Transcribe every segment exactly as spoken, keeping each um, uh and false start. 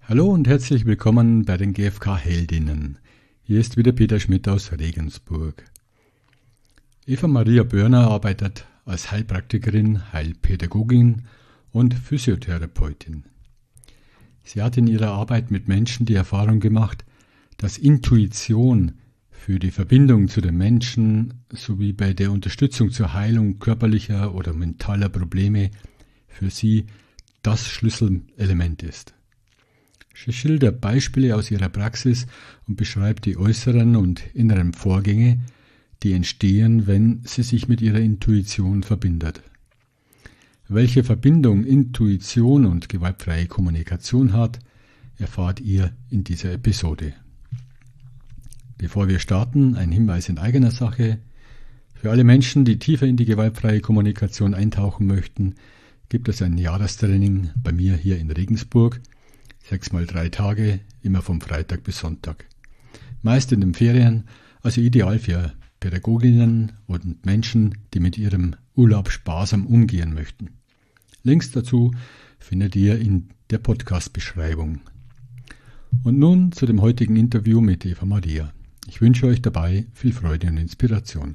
Hallo und herzlich willkommen bei den G F K-Heldinnen. Hier ist wieder Peter Schmidt aus Regensburg. Eva Maria Börner arbeitet als Heilpraktikerin, Heilpädagogin und Physiotherapeutin. Sie hat in ihrer Arbeit mit Menschen die Erfahrung gemacht, dass Intuition für die Verbindung zu den Menschen sowie bei der Unterstützung zur Heilung körperlicher oder mentaler Probleme für sie das Schlüsselelement ist. Sie schildert Beispiele aus ihrer Praxis und beschreibt die äußeren und inneren Vorgänge, die entstehen, wenn sie sich mit ihrer Intuition verbindet. Welche Verbindung Intuition und gewaltfreie Kommunikation hat, erfahrt ihr in dieser Episode. Bevor wir starten, ein Hinweis in eigener Sache. Für alle Menschen, die tiefer in die gewaltfreie Kommunikation eintauchen möchten, gibt es ein Jahrestraining bei mir hier in Regensburg. Sechs mal drei Tage, immer vom Freitag bis Sonntag. Meist in den Ferien, also ideal für Pädagoginnen und Menschen, die mit ihrem Urlaub sparsam umgehen möchten. Links dazu findet ihr in der Podcast-Beschreibung. Und nun zu dem heutigen Interview mit Eva Maria. Ich wünsche euch dabei viel Freude und Inspiration.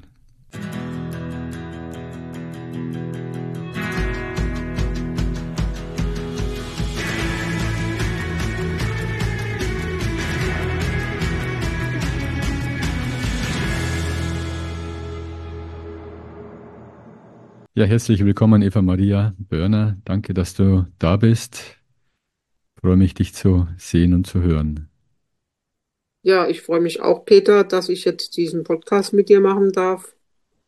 Ja, herzlich willkommen, Eva Maria Börner. Danke, dass du da bist. Ich freue mich, dich zu sehen und zu hören. Ja, ich freue mich auch, Peter, dass ich jetzt diesen Podcast mit dir machen darf,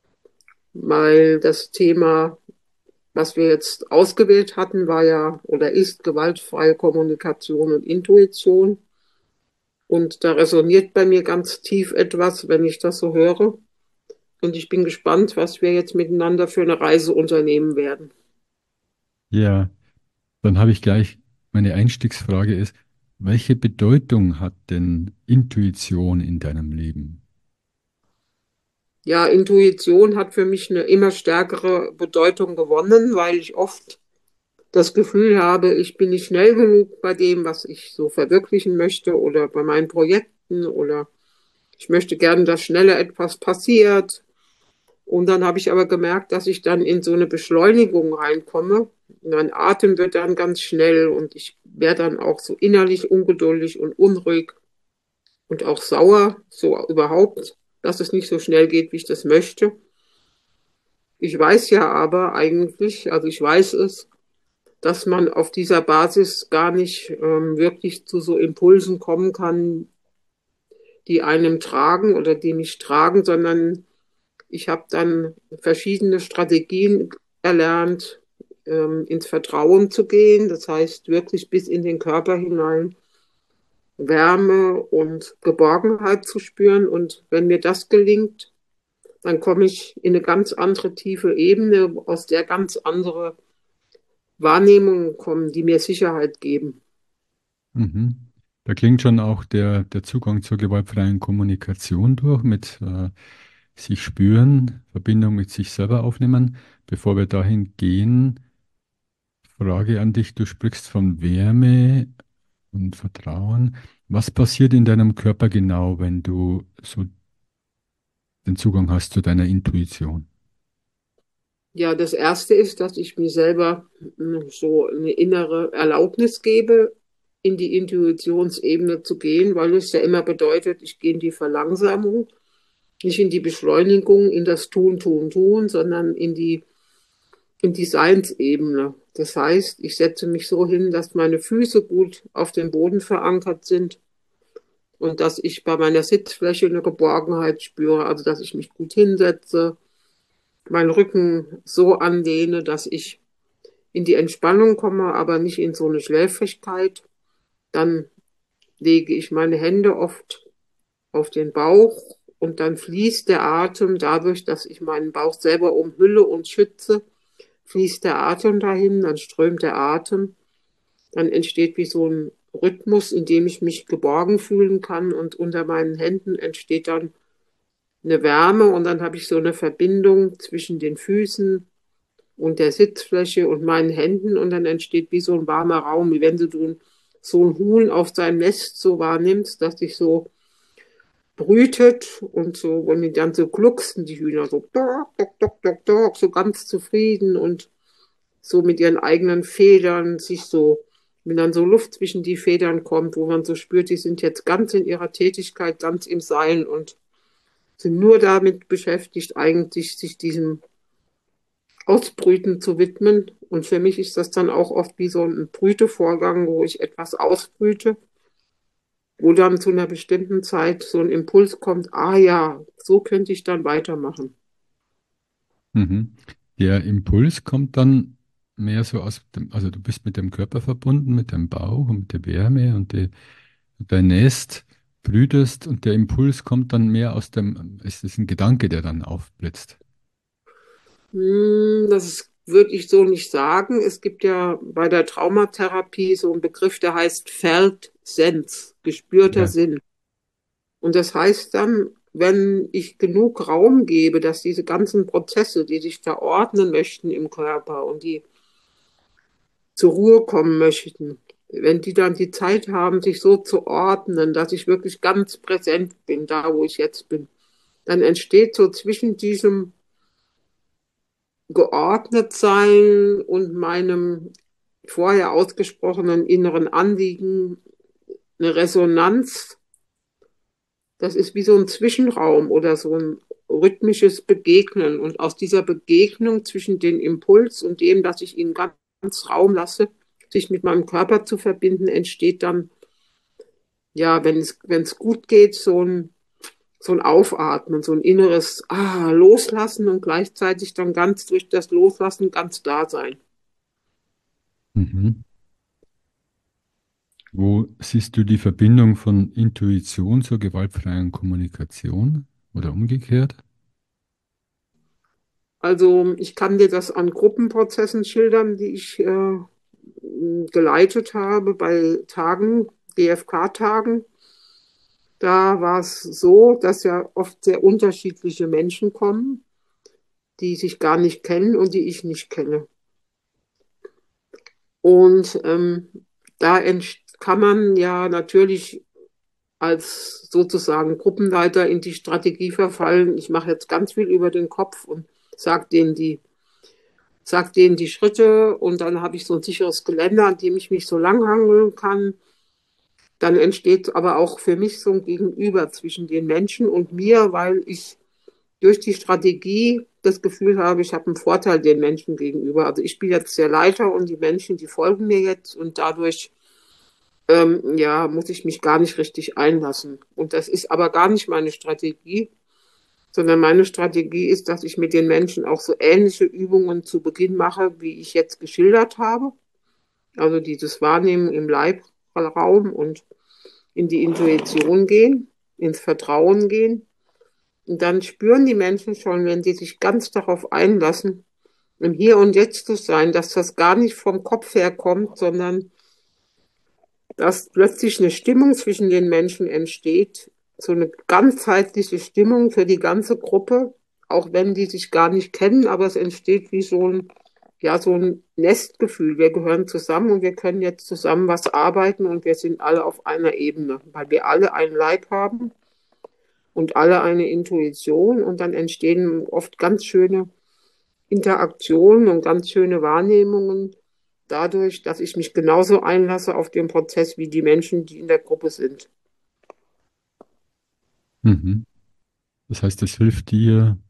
weil das Thema, was wir jetzt ausgewählt hatten, war ja oder ist gewaltfreie Kommunikation und Intuition. Und da resoniert bei mir ganz tief etwas, wenn ich das so höre. Und ich bin gespannt, was wir jetzt miteinander für eine Reise unternehmen werden. Ja, dann habe ich gleich, meine Einstiegsfrage ist, welche Bedeutung hat denn Intuition in deinem Leben? Ja, Intuition hat für mich eine immer stärkere Bedeutung gewonnen, weil ich oft das Gefühl habe, ich bin nicht schnell genug bei dem, was ich so verwirklichen möchte oder bei meinen Projekten oder ich möchte gerne, dass schneller etwas passiert. Und dann habe ich aber gemerkt, dass ich dann in so eine Beschleunigung reinkomme. Mein Atem wird dann ganz schnell und ich werde dann auch so innerlich ungeduldig und unruhig und auch sauer, so überhaupt, dass es nicht so schnell geht, wie ich das möchte. Ich weiß ja aber eigentlich, also ich weiß es, dass man auf dieser Basis gar nicht ähm, wirklich zu so Impulsen kommen kann, die einem tragen oder die mich tragen, sondern ich habe dann verschiedene Strategien erlernt, ähm, ins Vertrauen zu gehen. Das heißt, wirklich bis in den Körper hinein Wärme und Geborgenheit zu spüren. Und wenn mir das gelingt, dann komme ich in eine ganz andere tiefe Ebene, aus der ganz andere Wahrnehmungen kommen, die mir Sicherheit geben. Mhm. Da klingt schon auch der, der Zugang zur gewaltfreien Kommunikation durch, mit äh, sich spüren, Verbindung mit sich selber aufnehmen. Bevor wir dahin gehen, Frage an dich, du sprichst von Wärme und Vertrauen. Was passiert in deinem Körper genau, wenn du so den Zugang hast zu deiner Intuition? Ja, das Erste ist, dass ich mir selber mm, so eine innere Erlaubnis gebe, in die Intuitionsebene zu gehen, weil es ja immer bedeutet, ich gehe in die Verlangsamung, nicht in die Beschleunigung, in das Tun, Tun, Tun, sondern in die, in die Seinsebene. Das heißt, ich setze mich so hin, dass meine Füße gut auf dem Boden verankert sind und dass ich bei meiner Sitzfläche eine Geborgenheit spüre, also dass ich mich gut hinsetze, meinen Rücken so anlehne, dass ich in die Entspannung komme, aber nicht in so eine Schläfrigkeit. Dann lege ich meine Hände oft auf den Bauch und dann fließt der Atem dadurch, dass ich meinen Bauch selber umhülle und schütze, fließt der Atem dahin, dann strömt der Atem, dann entsteht wie so ein Rhythmus, in dem ich mich geborgen fühlen kann und unter meinen Händen entsteht dann eine Wärme und dann habe ich so eine Verbindung zwischen den Füßen und der Sitzfläche und meinen Händen und dann entsteht wie so ein warmer Raum, wie wenn du so ein Huhn auf seinem Nest so wahrnimmst, dass sich so brütet und so, und die dann so glucksen, die Hühner so, dok, dok, dok, dok, dok, so ganz zufrieden und so mit ihren eigenen Federn sich so, wenn dann so Luft zwischen die Federn kommt, wo man so spürt, die sind jetzt ganz in ihrer Tätigkeit, ganz im Sein und sind nur damit beschäftigt, eigentlich sich diesem Ausbrüten zu widmen. Und für mich ist das dann auch oft wie so ein Brütevorgang, wo ich etwas ausbrüte, wo dann zu einer bestimmten Zeit so ein Impuls kommt, ah ja, so könnte ich dann weitermachen. Mhm. Der Impuls kommt dann mehr so aus dem, also du bist mit dem Körper verbunden, mit dem Bauch und mit der Wärme und die, dein Nest brütest und der Impuls kommt dann mehr aus dem, es ist ein Gedanke, der dann aufblitzt. Hm, das würde ich so nicht sagen. Es gibt ja bei der Traumatherapie so einen Begriff, der heißt Felt Sense, gespürter Ja. Sinn. Und das heißt dann, wenn ich genug Raum gebe, dass diese ganzen Prozesse, die sich da ordnen möchten im Körper und die zur Ruhe kommen möchten, wenn die dann die Zeit haben, sich so zu ordnen, dass ich wirklich ganz präsent bin, da wo ich jetzt bin, dann entsteht so zwischen diesem Geordnetsein und meinem vorher ausgesprochenen inneren Anliegen eine Resonanz. Das ist wie so ein Zwischenraum oder so ein rhythmisches Begegnen. Und aus dieser Begegnung zwischen dem Impuls und dem, dass ich ihnen ganz Raum lasse, sich mit meinem Körper zu verbinden, entsteht dann, ja, wenn es, wenn es gut geht, so ein, so ein Aufatmen, so ein inneres Ah, Loslassen und gleichzeitig dann ganz durch das Loslassen ganz da sein. Mhm. Wo siehst du die Verbindung von Intuition zur gewaltfreien Kommunikation oder umgekehrt? Also ich kann dir das an Gruppenprozessen schildern, die ich äh, geleitet habe bei Tagen, G F K-Tagen. Da war es so, dass ja oft sehr unterschiedliche Menschen kommen, die sich gar nicht kennen und die ich nicht kenne. Und ähm, da kann man ja natürlich als sozusagen Gruppenleiter in die Strategie verfallen. Ich mache jetzt ganz viel über den Kopf und sage denen die sag denen die Schritte und dann habe ich so ein sicheres Geländer, an dem ich mich so langhangeln kann. Dann entsteht aber auch für mich so ein Gegenüber zwischen den Menschen und mir, weil ich durch die Strategie das Gefühl habe, ich habe einen Vorteil den Menschen gegenüber. Also ich bin jetzt der Leiter und die Menschen, die folgen mir jetzt und dadurch ähm, ja, muss ich mich gar nicht richtig einlassen. Und das ist aber gar nicht meine Strategie, sondern meine Strategie ist, dass ich mit den Menschen auch so ähnliche Übungen zu Beginn mache, wie ich jetzt geschildert habe. Also dieses Wahrnehmen im Leibraum und in die Intuition gehen, ins Vertrauen gehen. Und dann spüren die Menschen schon, wenn sie sich ganz darauf einlassen, im Hier und Jetzt zu sein, dass das gar nicht vom Kopf her kommt, sondern dass plötzlich eine Stimmung zwischen den Menschen entsteht, so eine ganzheitliche Stimmung für die ganze Gruppe, auch wenn die sich gar nicht kennen, aber es entsteht wie so ein, ja, so ein Nestgefühl. Wir gehören zusammen und wir können jetzt zusammen was arbeiten und wir sind alle auf einer Ebene, weil wir alle einen Leib haben und alle eine Intuition und dann entstehen oft ganz schöne Interaktionen und ganz schöne Wahrnehmungen dadurch, dass ich mich genauso einlasse auf den Prozess wie die Menschen, die in der Gruppe sind. Mhm. Das heißt, es hilft dir,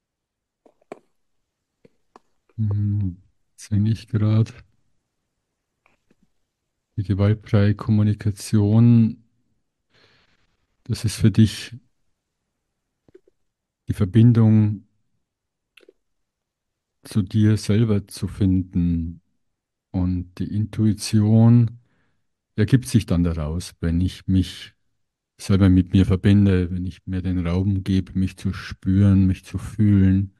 hm, singe ich gerade, die gewaltfreie Kommunikation, das ist für dich die Verbindung zu dir selber zu finden und die Intuition ergibt sich dann daraus, wenn ich mich selber mit mir verbinde, wenn ich mir den Raum gebe, mich zu spüren, mich zu fühlen,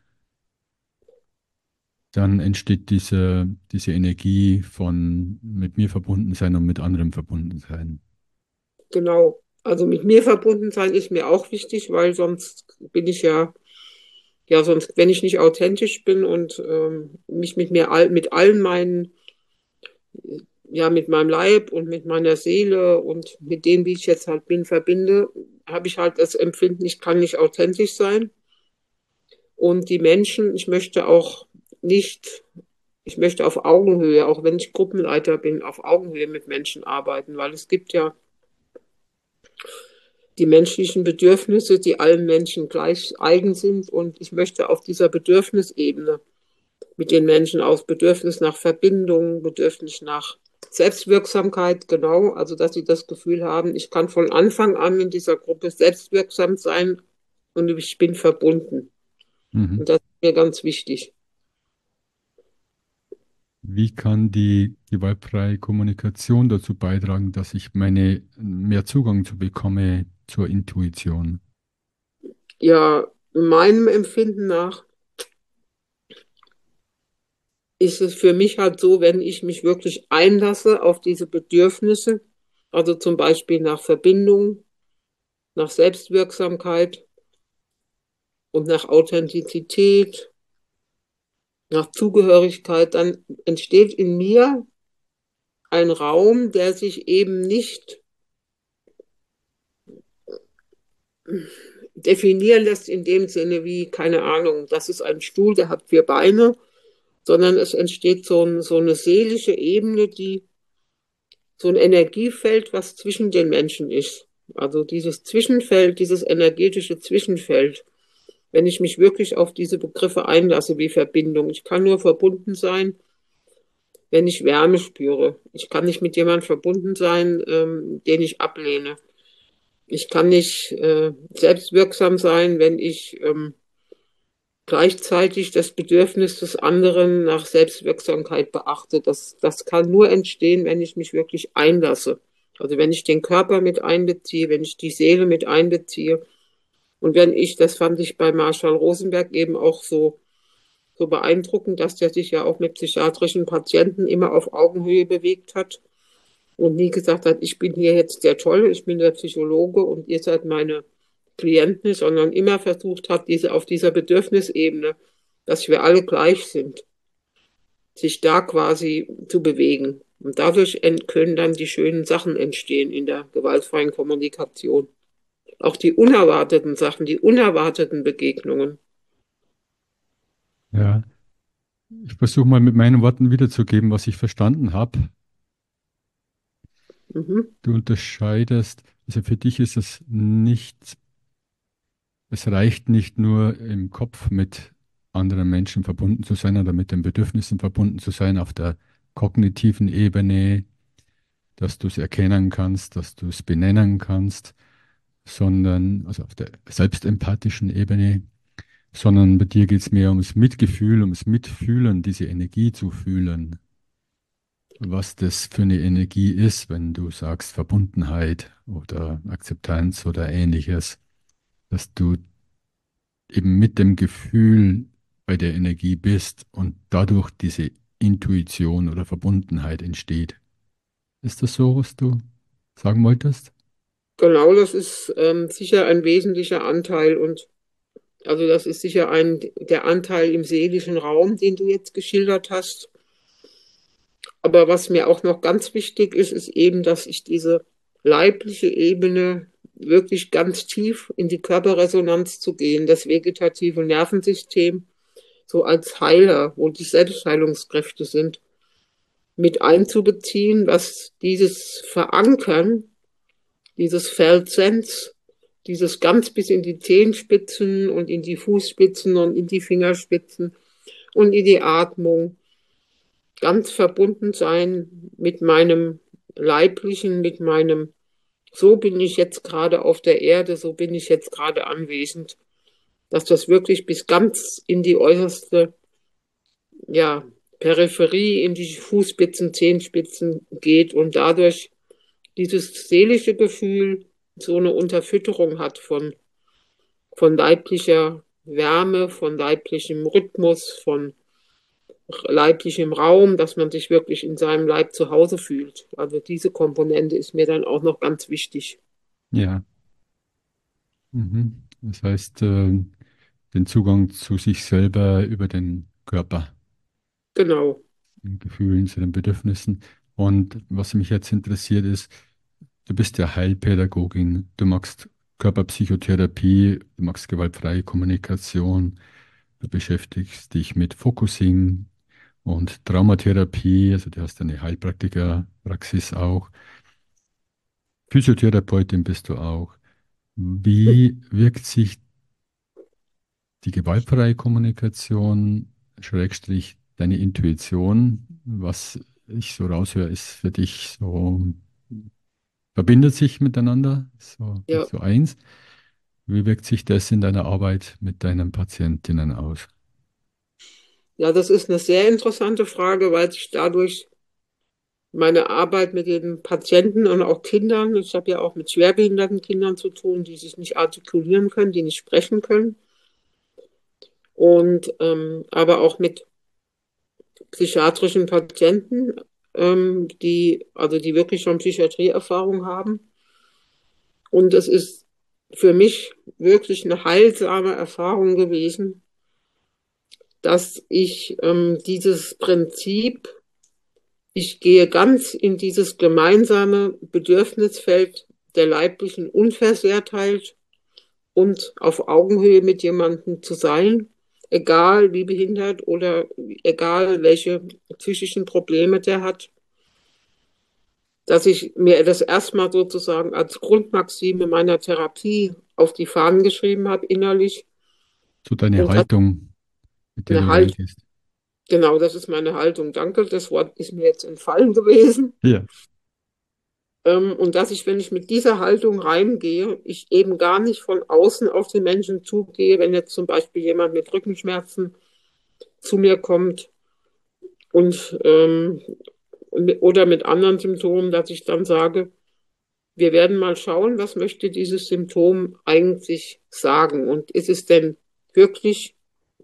dann entsteht diese, diese Energie von mit mir verbunden sein und mit anderem verbunden sein. Genau. Also mit mir verbunden sein ist mir auch wichtig, weil sonst bin ich ja, ja, sonst, wenn ich nicht authentisch bin und ähm, mich mit mir all, mit allen meinen ja, mit meinem Leib und mit meiner Seele und mit dem, wie ich jetzt halt bin, verbinde, habe ich halt das Empfinden, ich kann nicht authentisch sein. Und die Menschen, ich möchte auch nicht, ich möchte auf Augenhöhe, auch wenn ich Gruppenleiter bin, auf Augenhöhe mit Menschen arbeiten, weil es gibt ja die menschlichen Bedürfnisse, die allen Menschen gleich eigen sind. Und ich möchte auf dieser Bedürfnisebene mit den Menschen aus Bedürfnis nach Verbindung, Bedürfnis nach Selbstwirksamkeit, genau, also dass sie das Gefühl haben, ich kann von Anfang an in dieser Gruppe selbstwirksam sein und ich bin verbunden. Mhm. Und das ist mir ganz wichtig. Wie kann die gewaltfreie Kommunikation dazu beitragen, dass ich meine mehr Zugang zu bekomme zur Intuition? Ja, meinem Empfinden nach ist es für mich halt so, wenn ich mich wirklich einlasse auf diese Bedürfnisse, also zum Beispiel nach Verbindung, nach Selbstwirksamkeit und nach Authentizität, nach Zugehörigkeit, dann entsteht in mir ein Raum, der sich eben nicht definieren lässt in dem Sinne wie, keine Ahnung, das ist ein Stuhl, der hat vier Beine, sondern es entsteht so, ein, so eine seelische Ebene, die so ein Energiefeld, was zwischen den Menschen ist. Also dieses Zwischenfeld, dieses energetische Zwischenfeld, wenn ich mich wirklich auf diese Begriffe einlasse wie Verbindung. Ich kann nur verbunden sein, wenn ich Wärme spüre. Ich kann nicht mit jemandem verbunden sein, ähm, den ich ablehne. Ich kann nicht äh, selbstwirksam sein, wenn ich ähm, gleichzeitig das Bedürfnis des anderen nach Selbstwirksamkeit beachte. Das, das kann nur entstehen, wenn ich mich wirklich einlasse. Also wenn ich den Körper mit einbeziehe, wenn ich die Seele mit einbeziehe. Und wenn ich, das fand ich bei Marshall Rosenberg eben auch so, so beeindruckend, dass der sich ja auch mit psychiatrischen Patienten immer auf Augenhöhe bewegt hat und nie gesagt hat, ich bin hier jetzt der Tolle, ich bin der Psychologe und ihr seid meine Klienten, sondern immer versucht hat, diese auf dieser Bedürfnisebene, dass wir alle gleich sind, sich da quasi zu bewegen. Und dadurch können dann die schönen Sachen entstehen in der gewaltfreien Kommunikation. Auch die unerwarteten Sachen, die unerwarteten Begegnungen. Ja, ich versuche mal mit meinen Worten wiederzugeben, was ich verstanden habe. Mhm. Du unterscheidest, also für dich ist es nicht, es reicht nicht nur im Kopf mit anderen Menschen verbunden zu sein oder mit den Bedürfnissen verbunden zu sein auf der kognitiven Ebene, dass du es erkennen kannst, dass du es benennen kannst, sondern, also auf der selbstempathischen Ebene, sondern bei dir geht es mehr ums Mitgefühl, ums Mitfühlen, diese Energie zu fühlen, was das für eine Energie ist, wenn du sagst Verbundenheit oder Akzeptanz oder ähnliches, dass du eben mit dem Gefühl bei der Energie bist und dadurch diese Intuition oder Verbundenheit entsteht. Ist das so, was du sagen wolltest? Genau, das ist ähm, sicher ein wesentlicher Anteil und also das ist sicher ein, der Anteil im seelischen Raum, den du jetzt geschildert hast. Aber was mir auch noch ganz wichtig ist, ist eben, dass ich diese leibliche Ebene wirklich ganz tief in die Körperresonanz zu gehen, das vegetative Nervensystem so als Heiler, wo die Selbstheilungskräfte sind, mit einzubeziehen, was dieses Verankern, dieses Feldsens, dieses ganz bis in die Zehenspitzen und in die Fußspitzen und in die Fingerspitzen und in die Atmung, ganz verbunden sein mit meinem Leiblichen, mit meinem, so bin ich jetzt gerade auf der Erde, so bin ich jetzt gerade anwesend, dass das wirklich bis ganz in die äußerste, ja, Peripherie, in die Fußspitzen, Zehenspitzen geht und dadurch dieses seelische Gefühl so eine Unterfütterung hat von, von leiblicher Wärme, von leiblichem Rhythmus, von leiblichem Raum, dass man sich wirklich in seinem Leib zu Hause fühlt. Also diese Komponente ist mir dann auch noch ganz wichtig. Ja. Mhm. Das heißt, äh, den Zugang zu sich selber über den Körper, Genau. den Gefühlen, zu den Bedürfnissen. Und was mich jetzt interessiert ist, du bist ja Heilpädagogin, du machst Körperpsychotherapie, du machst gewaltfreie Kommunikation, du beschäftigst dich mit Focusing und Traumatherapie, also du hast eine Heilpraktikerpraxis auch. Physiotherapeutin bist du auch. Wie wirkt sich die gewaltfreie Kommunikation, Schrägstrich, deine Intuition, was ich so raushöre, ist für dich so, verbindet sich miteinander, so, Ja, so eins. Wie wirkt sich das in deiner Arbeit mit deinen Patientinnen aus? ja, das ist eine sehr interessante Frage, weil sich dadurch meine Arbeit mit den Patienten und auch Kindern, ich habe ja auch mit schwerbehinderten Kindern zu tun, die sich nicht artikulieren können, die nicht sprechen können, und ähm, aber auch mit psychiatrischen Patienten, ähm, die, also die wirklich schon Psychiatrieerfahrung haben. Und es ist für mich wirklich eine heilsame Erfahrung gewesen, dass ich ähm, dieses Prinzip, ich gehe ganz in dieses gemeinsame Bedürfnisfeld der leiblichen Unversehrtheit und auf Augenhöhe mit jemandem zu sein, egal wie behindert oder egal welche psychischen Probleme der hat, dass ich mir das erstmal sozusagen als Grundmaxime meiner Therapie auf die Fahnen geschrieben habe, innerlich. So deine Und hat Haltung, mit der eine du Haltung, reingehst. genau, das ist meine Haltung. Danke, das Wort ist mir jetzt entfallen gewesen. Ja. Ähm, und dass ich, wenn ich mit dieser Haltung reingehe, ich eben gar nicht von außen auf den Menschen zugehe, wenn jetzt zum Beispiel jemand mit Rückenschmerzen zu mir kommt und ähm, oder mit anderen Symptomen, dass ich dann sage, wir werden mal schauen, was möchte dieses Symptom eigentlich sagen, und ist es denn wirklich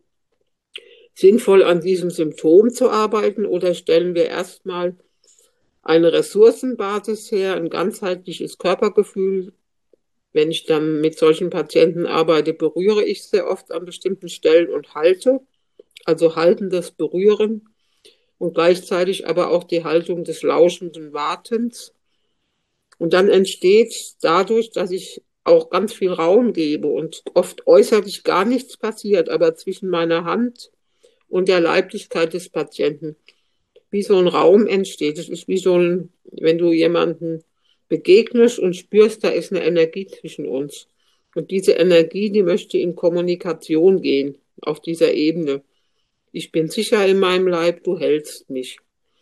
sinnvoll, an diesem Symptom zu arbeiten, oder stellen wir erstmal eine Ressourcenbasis her, ein ganzheitliches Körpergefühl. Wenn ich dann mit solchen Patienten arbeite, berühre ich sehr oft an bestimmten Stellen und halte, also haltendes Berühren, und gleichzeitig aber auch die Haltung des lauschenden Wartens. Und dann entsteht dadurch, dass ich auch ganz viel Raum gebe und oft äußerlich gar nichts passiert, aber zwischen meiner Hand und der Leiblichkeit des Patienten wie so ein Raum entsteht. Es ist wie so ein, wenn du jemanden begegnest und spürst, da ist eine Energie zwischen uns. Und diese Energie, die möchte in Kommunikation gehen, auf dieser Ebene. Ich bin sicher in meinem Leib, du hältst mich.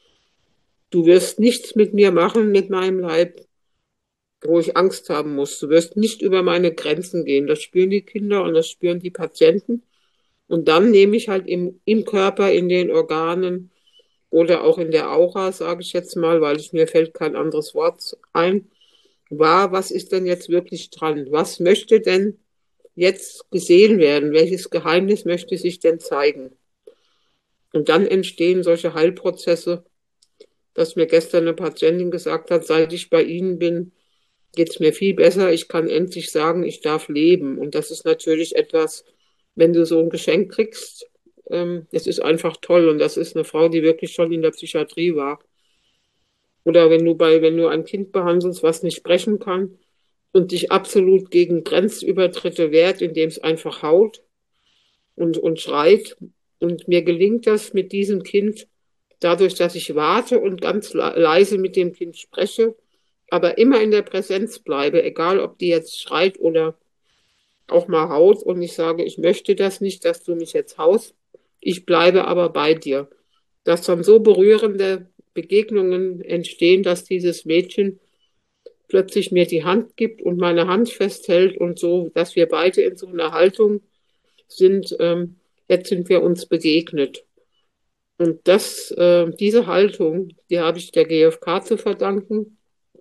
Du wirst nichts mit mir machen, mit meinem Leib, wo ich Angst haben muss. Du wirst nicht über meine Grenzen gehen. Das spüren die Kinder und das spüren die Patienten. Und dann nehme ich halt im, im Körper, in den Organen oder auch in der Aura, sage ich jetzt mal, weil ich, mir fällt kein anderes Wort ein, wahr, was ist denn jetzt wirklich dran? Was möchte denn jetzt gesehen werden? Welches Geheimnis möchte sich denn zeigen? Und dann entstehen solche Heilprozesse, dass mir gestern eine Patientin gesagt hat, seit ich bei Ihnen bin, geht es mir viel besser. Ich kann endlich sagen, ich darf leben. Und das ist natürlich etwas, wenn du so ein Geschenk kriegst, ähm, es ist einfach toll. Und das ist eine Frau, die wirklich schon in der Psychiatrie war. Oder wenn du bei, wenn du ein Kind behandelst, was nicht sprechen kann und dich absolut gegen Grenzübertritte wehrt, indem es einfach haut und, und schreit. Und mir gelingt das mit diesem Kind dadurch, dass ich warte und ganz leise mit dem Kind spreche, aber immer in der Präsenz bleibe, egal ob die jetzt schreit oder auch mal haut, und ich sage, ich möchte das nicht, dass du mich jetzt haust, ich bleibe aber bei dir. Dass dann so berührende Begegnungen entstehen, dass dieses Mädchen plötzlich mir die Hand gibt und meine Hand festhält und so, dass wir beide in so einer Haltung sind, ähm, jetzt sind wir uns begegnet. Und das, äh, diese Haltung, die habe ich der G F K zu verdanken,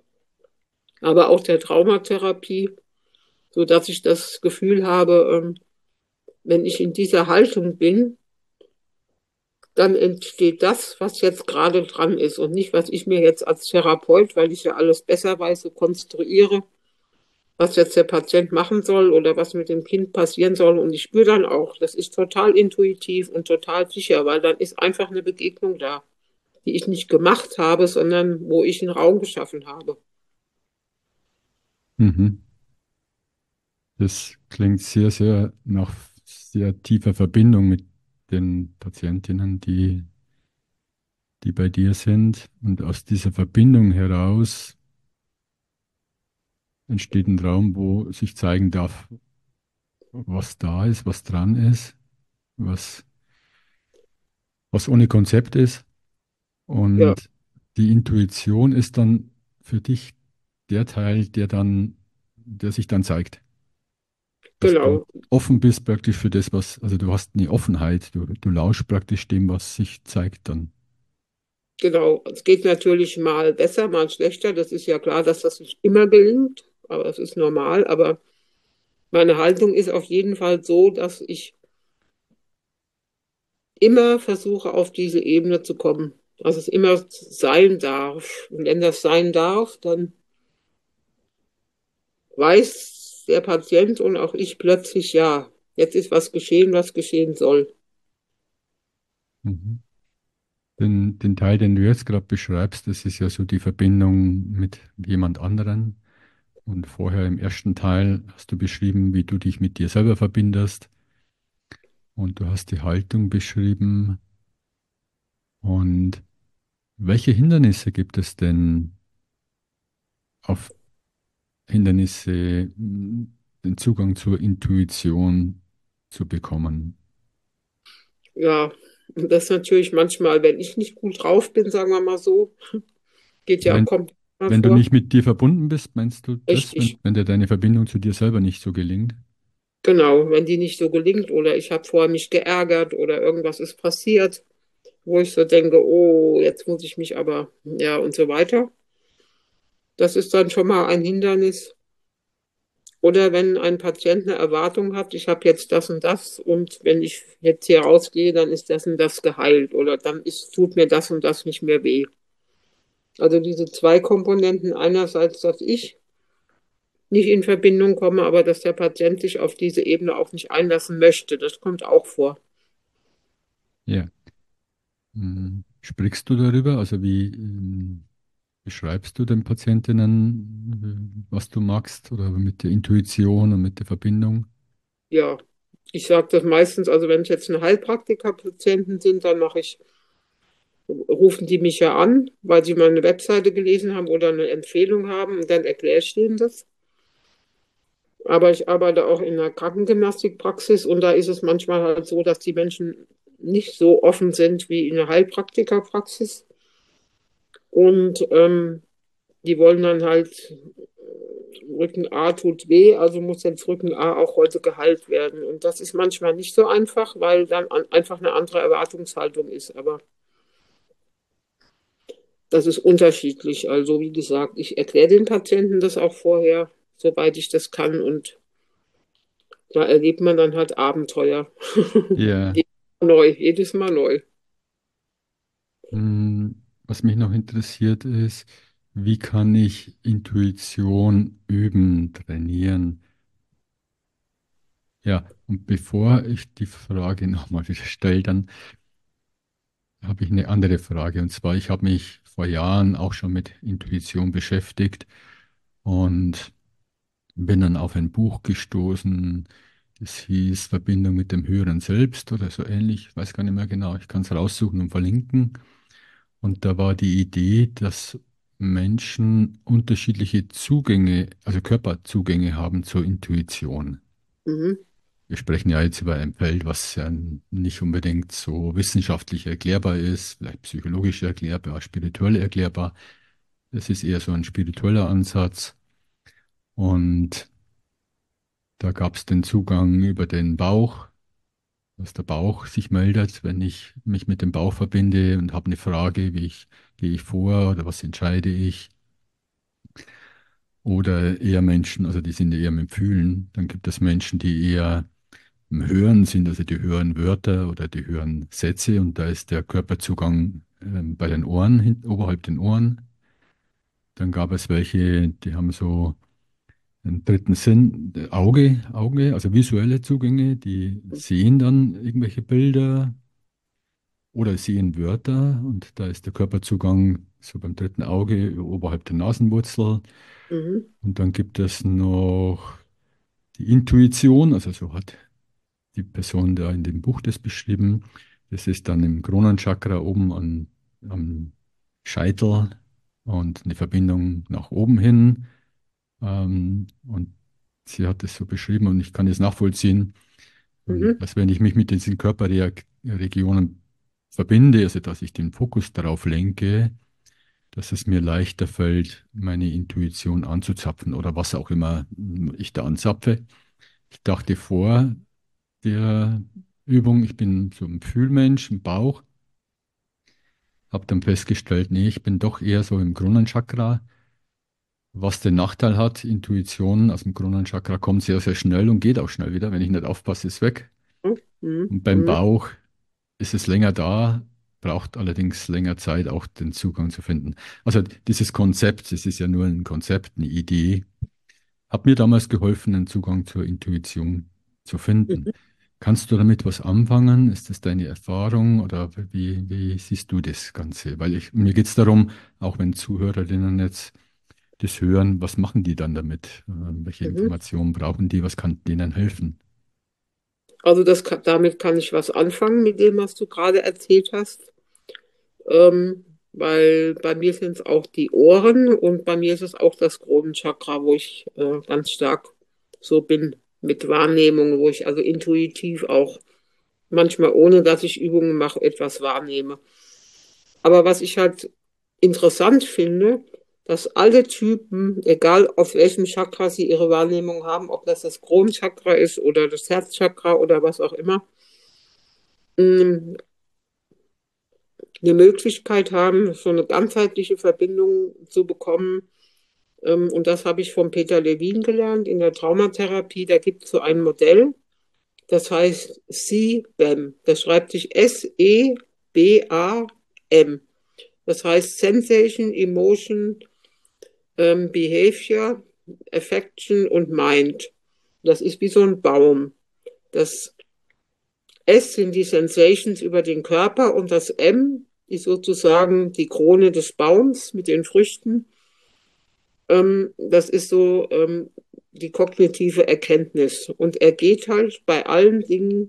aber auch der Traumatherapie, so dass ich das Gefühl habe, ähm, wenn ich in dieser Haltung bin, dann entsteht das, was jetzt gerade dran ist, und nicht, was ich mir jetzt als Therapeut, weil ich ja alles besser weiß, so konstruiere, was jetzt der Patient machen soll oder was mit dem Kind passieren soll. Und ich spüre dann auch, das ist total intuitiv und total sicher, weil dann ist einfach eine Begegnung da. die ich nicht gemacht habe, sondern wo ich einen Raum geschaffen habe. Mhm. Das klingt sehr, sehr nach sehr tiefer Verbindung mit den Patientinnen, die, die bei dir sind. Und aus dieser Verbindung heraus entsteht ein Raum, wo sich zeigen darf, was da ist, was dran ist, was, was ohne Konzept ist. Ja, Und die Intuition ist dann für dich der Teil, der dann, der sich dann zeigt. Dass du genau, offen bist praktisch für das, was, also du hast eine Offenheit, du, du lauschst praktisch dem, was sich zeigt dann. genau. Es geht natürlich mal besser, mal schlechter. Das ist ja klar, dass das nicht immer gelingt, aber das ist normal. Aber meine Haltung ist auf jeden Fall so, dass ich immer versuche, auf diese Ebene zu kommen. Dass es immer sein darf. Und wenn das sein darf, dann weiß der Patient und auch ich plötzlich, ja, jetzt ist was geschehen, was geschehen soll. Mhm. Den, den Teil, den du jetzt gerade beschreibst, das ist ja so die Verbindung mit jemand anderen. Und vorher im ersten Teil hast du beschrieben, wie du dich mit dir selber verbindest. Und du hast die Haltung beschrieben. Und welche Hindernisse gibt es denn auf Hindernisse, mh, den Zugang zur Intuition zu bekommen? Ja, und das natürlich manchmal, wenn ich nicht gut drauf bin, sagen wir mal so, geht ja, Wenn, kommt mal wenn du vor. nicht mit dir verbunden bist, meinst du das, wenn, Richtig, wenn dir deine Verbindung zu dir selber nicht so gelingt? genau, wenn die nicht so gelingt oder ich habe vorher mich geärgert oder irgendwas ist passiert, wo ich so denke, oh, jetzt muss ich mich aber, ja, und so weiter. Das ist dann schon mal ein Hindernis. Oder wenn ein Patient eine Erwartung hat, ich habe jetzt das und das und wenn ich jetzt hier rausgehe, dann ist das und das geheilt oder dann ist, tut mir das und das nicht mehr weh. Also diese zwei Komponenten, einerseits, dass ich nicht in Verbindung komme, aber dass der Patient sich auf diese Ebene auch nicht einlassen möchte, das kommt auch vor. Ja. Hm, sprichst du darüber? Also wie ähm, beschreibst du den Patientinnen, äh, was du magst oder mit der Intuition und mit der Verbindung? Ja, ich sage das meistens, also wenn es jetzt eine Heilpraktiker-Patienten sind, dann mache ich, rufen die mich ja an, weil sie mal eine Webseite gelesen haben oder eine Empfehlung haben und dann erkläre ich denen das. Aber ich arbeite auch in einer Krankengymnastikpraxis und da ist es manchmal halt so, dass die Menschen nicht so offen sind wie in der Heilpraktikerpraxis. Und ähm, die wollen dann halt, Rücken A tut weh, also muss jetzt Rücken A auch heute geheilt werden. Und das ist manchmal nicht so einfach, weil dann an, einfach eine andere Erwartungshaltung ist. Aber das ist unterschiedlich. Also wie gesagt, ich erkläre den Patienten das auch vorher, soweit ich das kann. Und da erlebt man dann halt Abenteuer. Ja. Jedes Mal neu, jedes Mal neu. Hm, was mich noch interessiert ist, wie kann ich Intuition üben, trainieren? Ja, und bevor ich die Frage nochmal wieder stelle, dann habe ich eine andere Frage. Und zwar, ich habe mich vor Jahren auch schon mit Intuition beschäftigt und bin dann auf ein Buch gestoßen, das hieß Verbindung mit dem höheren Selbst oder so ähnlich. Ich weiß gar nicht mehr genau. Ich kann es raussuchen und verlinken. Und da war die Idee, dass Menschen unterschiedliche Zugänge, also Körperzugänge haben zur Intuition. Mhm. Wir sprechen ja jetzt über ein Feld, was ja nicht unbedingt so wissenschaftlich erklärbar ist, vielleicht psychologisch erklärbar, spirituell erklärbar. Das ist eher so ein spiritueller Ansatz. Und da gab es den Zugang über den Bauch, dass der Bauch sich meldet, wenn ich mich mit dem Bauch verbinde und habe eine Frage, wie ich, gehe ich vor oder was entscheide ich. Oder eher Menschen, also die sind eher mit dem Fühlen. Dann gibt es Menschen, die eher im Hören sind, also die hören Wörter oder die hören Sätze und da ist der Körperzugang ähm, bei den Ohren, hin, oberhalb den Ohren. Dann gab es welche, die haben so einen dritten Sinn, äh, Auge, Auge, also visuelle Zugänge, die sehen dann irgendwelche Bilder oder sehen Wörter und da ist der Körperzugang so beim dritten Auge oberhalb der Nasenwurzel. Mhm. Und dann gibt es noch die Intuition, also so hat die Person da in dem Buch das beschrieben. Das ist dann im Kronenchakra oben an, am Scheitel und eine Verbindung nach oben hin. Ähm, und sie hat es so beschrieben und ich kann es nachvollziehen. Und Mhm. dass wenn ich mich mit diesen Körperregionen verbinde, also dass ich den Fokus darauf lenke, dass es mir leichter fällt, meine Intuition anzuzapfen oder was auch immer ich da anzapfe. Ich dachte vor der Übung, ich bin so ein Fühlmensch im Bauch, habe dann festgestellt, nee, ich bin doch eher so im Kronenchakra, was den Nachteil hat, Intuition aus dem Kronenchakra kommt sehr, sehr schnell und geht auch schnell wieder. Wenn ich nicht aufpasse, ist weg. Mhm. Und beim Mhm. Bauch ist es länger da, braucht allerdings länger Zeit, auch den Zugang zu finden. Also dieses Konzept, es ist ja nur ein Konzept, eine Idee, hat mir damals geholfen, einen Zugang zur Intuition zu finden. Mhm. Kannst du damit was anfangen? Ist das deine Erfahrung oder wie, wie siehst du das Ganze? Weil ich, mir geht es darum, auch wenn Zuhörerinnen jetzt das hören, was machen die dann damit? Äh, welche Mhm. Informationen brauchen die? Was kann denen helfen? Also das kann, damit kann ich was anfangen mit dem, was du gerade erzählt hast. Ähm, weil bei mir sind es auch die Ohren und bei mir ist es auch das Kronenchakra, wo ich äh, ganz stark so bin mit Wahrnehmung, wo ich also intuitiv auch manchmal ohne dass ich Übungen mache, etwas wahrnehme. Aber was ich halt interessant finde, dass alle Typen, egal auf welchem Chakra sie ihre Wahrnehmung haben, ob das das Kronenchakra ist oder das Herzchakra oder was auch immer, mh, eine Möglichkeit haben, so eine ganzheitliche Verbindung zu bekommen. Ähm, Und das habe ich von Peter Levine gelernt in der Traumatherapie. Da gibt es so ein Modell, das heißt C B A M. Das schreibt sich S E B A M. Das heißt Sensation, Emotion, ähm, Behavior, Affection und Mind. Das ist wie so ein Baum. Das S sind die Sensations über den Körper und das M ist sozusagen die Krone des Baums mit den Früchten. Ähm, das ist so ähm, die kognitive Erkenntnis. Und er geht halt bei allen Dingen,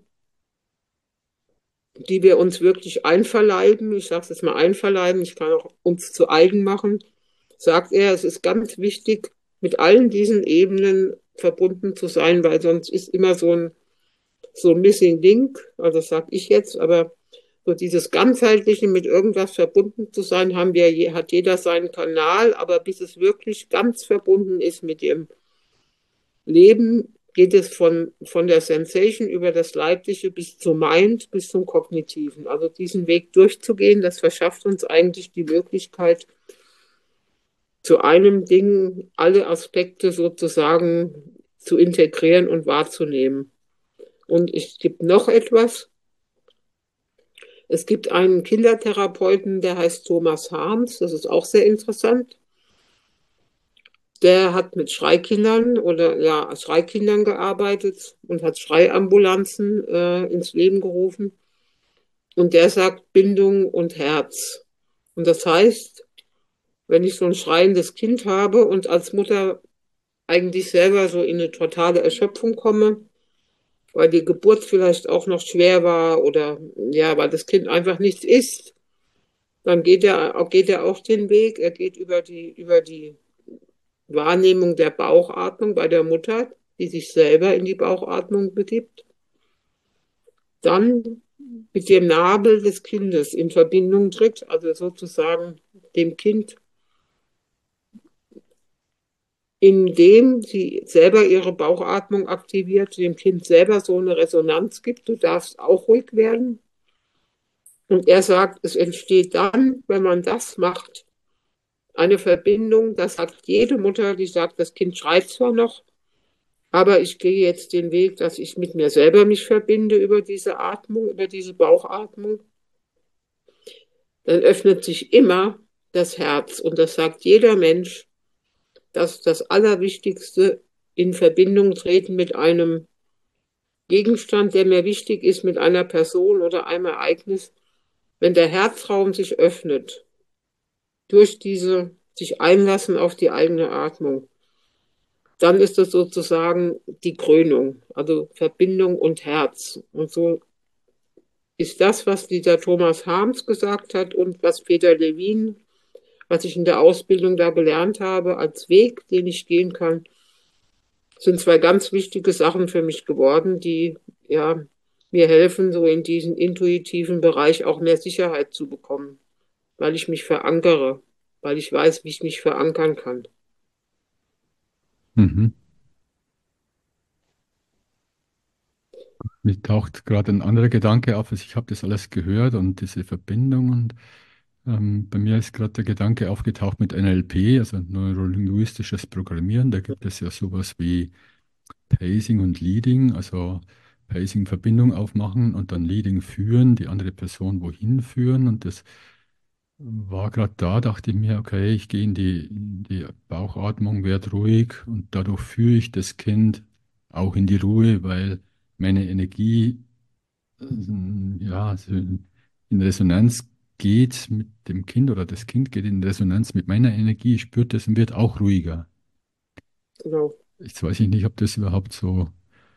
die wir uns wirklich einverleiben, ich sage es jetzt mal einverleiben, ich kann auch uns zu eigen machen, sagt er, es ist ganz wichtig, mit allen diesen Ebenen verbunden zu sein, weil sonst ist immer so ein, so ein Missing Link, also das sage ich jetzt, aber so dieses ganzheitliche mit irgendwas verbunden zu sein, haben wir, hat jeder seinen Kanal, aber bis es wirklich ganz verbunden ist mit dem Leben, geht es von, von der Sensation über das Leibliche bis zum Mind, bis zum Kognitiven. Also diesen Weg durchzugehen, das verschafft uns eigentlich die Möglichkeit, zu einem Ding alle Aspekte sozusagen zu integrieren und wahrzunehmen. Und es gibt noch etwas. Es gibt einen Kindertherapeuten, der heißt Thomas Harms. Das ist auch sehr interessant. Der hat mit Schreikindern oder ja, Schreikindern gearbeitet und hat Schreiambulanzen äh, ins Leben gerufen. Und der sagt Bindung und Herz. Und das heißt, wenn ich so ein schreiendes Kind habe und als Mutter eigentlich selber so in eine totale Erschöpfung komme, weil die Geburt vielleicht auch noch schwer war oder ja, weil das Kind einfach nichts isst, dann geht er, geht er auch den Weg. Er geht über die, über die Wahrnehmung der Bauchatmung bei der Mutter, die sich selber in die Bauchatmung begibt. Dann mit dem Nabel des Kindes in Verbindung tritt, also sozusagen dem Kind, indem sie selber ihre Bauchatmung aktiviert, dem Kind selber so eine Resonanz gibt, du darfst auch ruhig werden. Und er sagt, es entsteht dann, wenn man das macht, eine Verbindung, das sagt jede Mutter, die sagt, das Kind schreit zwar noch, aber ich gehe jetzt den Weg, dass ich mit mir selber mich verbinde über diese Atmung, über diese Bauchatmung. Dann öffnet sich immer das Herz. Und das sagt jeder Mensch, dass das Allerwichtigste in Verbindung treten mit einem Gegenstand, der mir wichtig ist, mit einer Person oder einem Ereignis, Wenn der Herzraum sich öffnet, durch diese sich einlassen auf die eigene Atmung, dann ist das sozusagen die Krönung, also Verbindung und Herz. Und so ist das, was dieser Thomas Harms gesagt hat und was Peter Levin, was ich in der Ausbildung da gelernt habe, als Weg, den ich gehen kann, sind zwei ganz wichtige Sachen für mich geworden, die ja mir helfen, so in diesen intuitiven Bereich auch mehr Sicherheit zu bekommen, weil ich mich verankere, weil ich weiß, wie ich mich verankern kann. Mhm. Mir taucht gerade ein anderer Gedanke auf. Also ich habe das alles gehört und diese Verbindung und ähm, bei mir ist gerade der Gedanke aufgetaucht mit N L P, also neurolinguistisches Programmieren. Da gibt es ja sowas wie Pacing und Leading, also Pacing Verbindung aufmachen und dann Leading führen, die andere Person wohin führen. Und das war gerade da, dachte ich mir, okay, ich gehe in die, in die Bauchatmung, werde ruhig und dadurch führe ich das Kind auch in die Ruhe, weil meine Energie ähm, ja, so in Resonanz geht mit dem Kind oder das Kind geht in Resonanz mit meiner Energie, spürt es und wird auch ruhiger. Genau. Jetzt weiß ich nicht, ob das überhaupt so,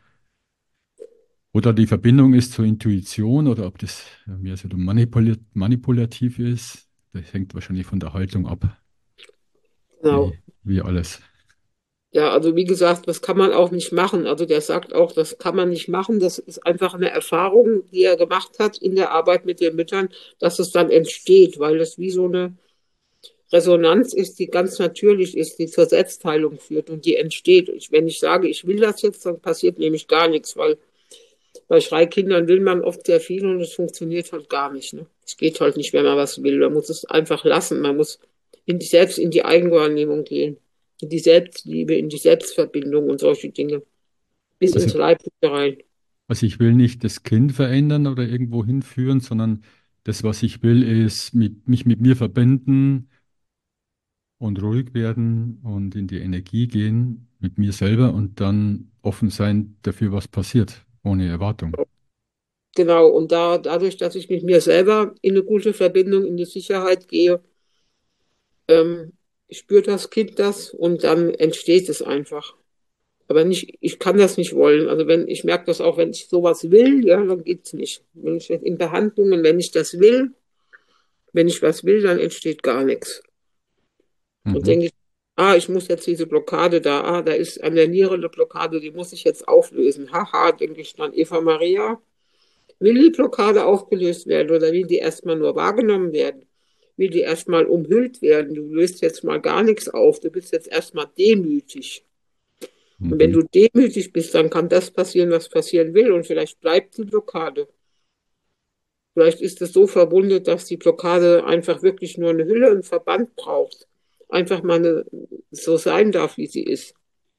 oder die Verbindung ist zur Intuition oder ob das mehr so manipula manipulativ ist. Das hängt wahrscheinlich von der Haltung ab, Genau. wie, wie alles. Ja, also wie gesagt, das kann man auch nicht machen. Also der sagt auch, das kann man nicht machen. Das ist einfach eine Erfahrung, die er gemacht hat in der Arbeit mit den Müttern, dass es dann entsteht, weil es wie so eine Resonanz ist, die ganz natürlich ist, die zur Selbstheilung führt und die entsteht. Ich, wenn ich sage, ich will das jetzt, dann passiert nämlich gar nichts, weil bei Schreikindern will man oft sehr viel und es funktioniert halt gar nicht. Ne? Es geht halt nicht, wenn man was will. Man muss es einfach lassen. Man muss in die, selbst in die Eigenwahrnehmung gehen, in die Selbstliebe, in die Selbstverbindung und solche Dinge. Bis Also, ins Leibliche rein. also ich will nicht das Kind verändern oder irgendwo hinführen, sondern das, was ich will, ist mit, mich mit mir verbinden und ruhig werden und in die Energie gehen mit mir selber und dann offen sein dafür, was passiert, ohne Erwartung. Genau. Und da, dadurch, dass ich mit mir selber in eine gute Verbindung, in die Sicherheit gehe, ähm, spürt das Kind das und dann entsteht es einfach. Aber nicht, ich kann das nicht wollen. Also wenn, ich merke das auch, wenn ich sowas will, ja, dann geht's nicht. Wenn ich in Behandlungen, wenn ich das will, wenn ich was will, dann entsteht gar nichts. Und Mhm. denke ich, ah, ich muss jetzt diese Blockade da, ah, da ist an der Niere eine Blockade, die muss ich jetzt auflösen. Haha, denke ich dann, Eva Maria, will die Blockade aufgelöst werden oder will die erstmal nur wahrgenommen werden? Will die erstmal umhüllt werden? Du löst jetzt mal gar nichts auf, du bist jetzt erstmal demütig. Und wenn Mhm. du demütig bist, dann kann das passieren, was passieren will. Und vielleicht bleibt die Blockade. Vielleicht ist es so verwundet, dass die Blockade einfach wirklich nur eine Hülle, einen Verband braucht. Einfach mal eine, so sein darf, wie sie ist.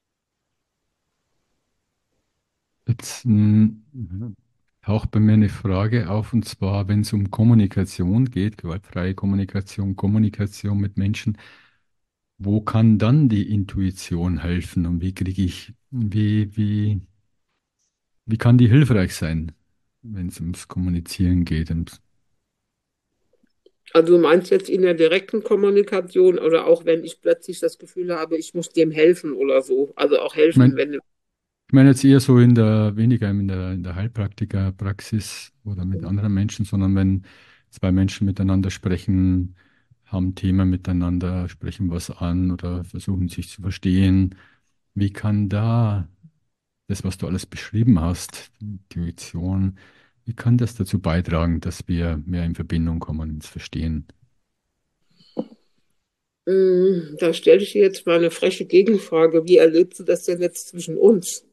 Jetzt mh, taucht bei mir eine Frage auf, und zwar, wenn es um Kommunikation geht, gewaltfreie Kommunikation, Kommunikation mit Menschen, wo kann dann die Intuition helfen und wie kriege ich, wie, wie, wie kann die hilfreich sein, wenn es ums Kommunizieren geht? Und Also du meinst jetzt in der direkten Kommunikation oder auch wenn ich plötzlich das Gefühl habe, ich muss dem helfen oder so. Also auch ich helfen, meine, wenn. ich meine jetzt eher so in der, weniger in der, in der Heilpraktikerpraxis oder mit anderen Menschen, sondern wenn zwei Menschen miteinander sprechen, haben Themen miteinander, sprechen was an oder versuchen sich zu verstehen. Wie kann da das, was du alles beschrieben hast, die Intuition, wie kann das dazu beitragen, dass wir mehr in Verbindung kommen, ins Verstehen? Mm, Da stelle ich dir jetzt mal eine freche Gegenfrage. Wie erlebst du das denn jetzt zwischen uns?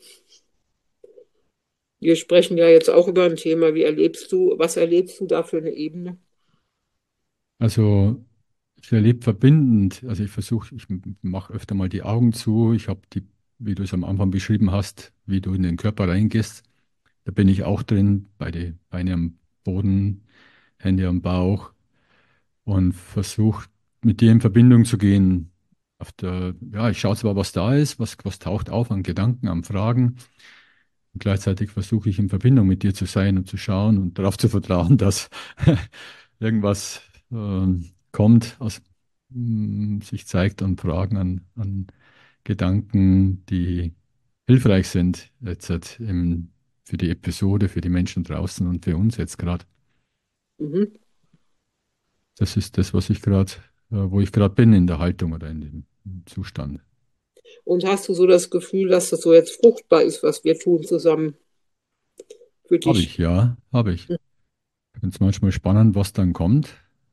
Wir sprechen ja jetzt auch über ein Thema. Wie erlebst du, was erlebst du da für eine Ebene? Also ich erlebe verbindend, also ich versuche, ich mache öfter mal die Augen zu. Ich habe die, wie du es am Anfang beschrieben hast, wie du in den Körper reingehst. Da bin ich auch drin, beide Beine am Boden, Hände am Bauch und versuche mit dir in Verbindung zu gehen. Auf der, ja, ich schaue zwar, was da ist, was, was taucht auf an Gedanken, an Fragen. Und gleichzeitig versuche ich in Verbindung mit dir zu sein und zu schauen und darauf zu vertrauen, dass irgendwas ähm, kommt, aus, mm, sich zeigt an Fragen, an, an Gedanken, die hilfreich sind jetzt halt im, für die Episode, für die Menschen draußen und für uns jetzt gerade. Mhm. Das ist das, was ich gerade, äh, wo ich gerade bin in der Haltung oder in dem Zustand. Und hast du so das Gefühl, dass das so jetzt fruchtbar ist, was wir tun zusammen für Habe dich? ich, ja, habe ich. Ich finde es manchmal spannend, was dann kommt.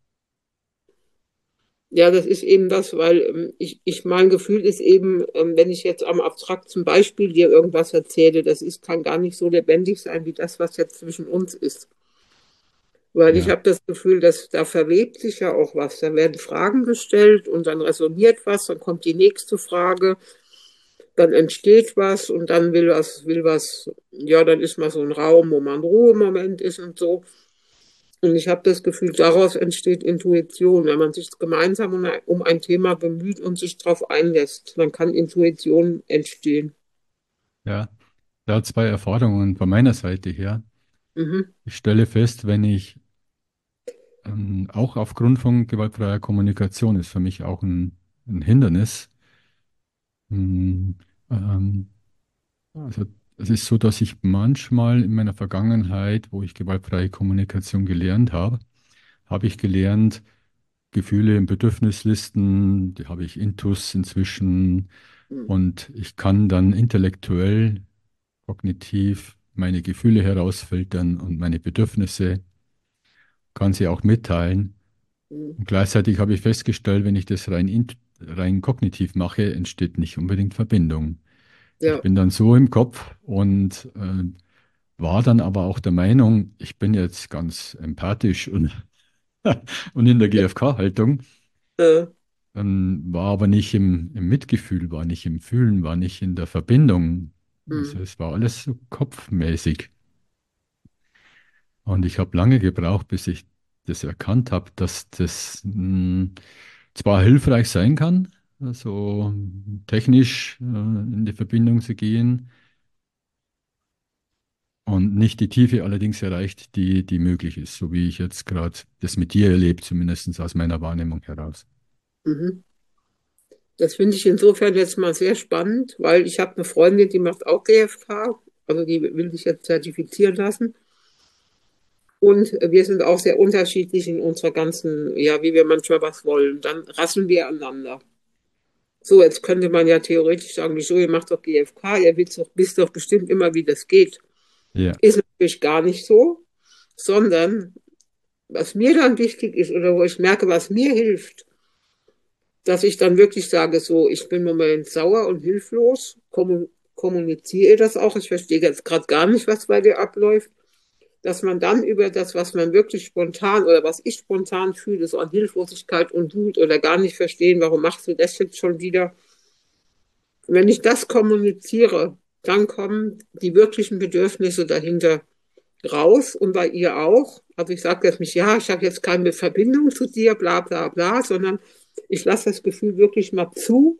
Ja, das ist eben das, weil ähm, ich, ich mein Gefühl ist eben, ähm, wenn ich jetzt am abstrakten Beispiel dir irgendwas erzähle, das ist, kann gar nicht so lebendig sein wie das, was jetzt zwischen uns ist. Weil ich Ja, habe das Gefühl, dass da verwebt sich ja auch was. Da werden Fragen gestellt und dann resoniert was, dann kommt die nächste Frage, dann entsteht was und dann will was, will was, ja, dann ist mal so ein Raum, wo man Ruhemoment ist und so. Und ich habe das Gefühl, daraus entsteht Intuition. Wenn man sich gemeinsam um ein, um ein Thema bemüht und sich darauf einlässt, dann kann Intuition entstehen. ja. Da zwei Erfahrungen von meiner Seite her. Mhm. Ich stelle fest, wenn ich ähm, auch aufgrund von gewaltfreier Kommunikation ist für mich auch ein, ein Hindernis. Mm, ähm, also es ist so, dass ich manchmal in meiner Vergangenheit, wo ich gewaltfreie Kommunikation gelernt habe, habe ich gelernt, Gefühle und Bedürfnislisten, die habe ich Intus inzwischen Mhm. und ich kann dann intellektuell, kognitiv meine Gefühle herausfiltern und meine Bedürfnisse, kann sie auch mitteilen. Mhm. Und gleichzeitig habe ich festgestellt, wenn ich das rein, int- rein kognitiv mache, entsteht nicht unbedingt Verbindung. Ich Ja. bin dann so im Kopf und äh, war dann aber auch der Meinung, ich bin jetzt ganz empathisch und, und in der G F K-Haltung, Äh, ähm, war aber nicht im, im Mitgefühl, war nicht im Fühlen, war nicht in der Verbindung. Also mhm. es war alles so kopfmäßig. Und ich habe lange gebraucht, bis ich das erkannt habe, dass das mh, zwar hilfreich sein kann, also technisch äh, in die Verbindung zu gehen und nicht die Tiefe allerdings erreicht, die, die möglich ist, so wie ich jetzt gerade das mit dir erlebe, zumindest aus meiner Wahrnehmung heraus. Mhm. Das finde ich insofern jetzt mal sehr spannend, weil ich habe eine Freundin, die macht auch G F K, also die will sich jetzt zertifizieren lassen. Und wir sind auch sehr unterschiedlich in unserer ganzen, ja, wie wir manchmal was wollen. Dann rasseln wir aneinander. So, jetzt könnte man ja theoretisch sagen, wieso, ihr macht doch G F K, ihr wisst doch, wisst doch bestimmt immer, wie das geht. Ja, Ist natürlich gar nicht so, sondern was mir dann wichtig ist oder wo ich merke, was mir hilft, dass ich dann wirklich sage, so, ich bin im Moment sauer und hilflos, kommuniziere das auch, ich verstehe jetzt gerade gar nicht, was bei dir abläuft, dass man dann über das, was man wirklich spontan oder was ich spontan fühle, so an Hilflosigkeit und Wut oder gar nicht verstehen, warum machst du das jetzt schon wieder, wenn ich das kommuniziere, dann kommen die wirklichen Bedürfnisse dahinter raus und bei ihr auch. Also ich sage jetzt nicht, ja, ich habe jetzt keine Verbindung zu dir, bla bla bla, sondern ich lasse das Gefühl wirklich mal zu.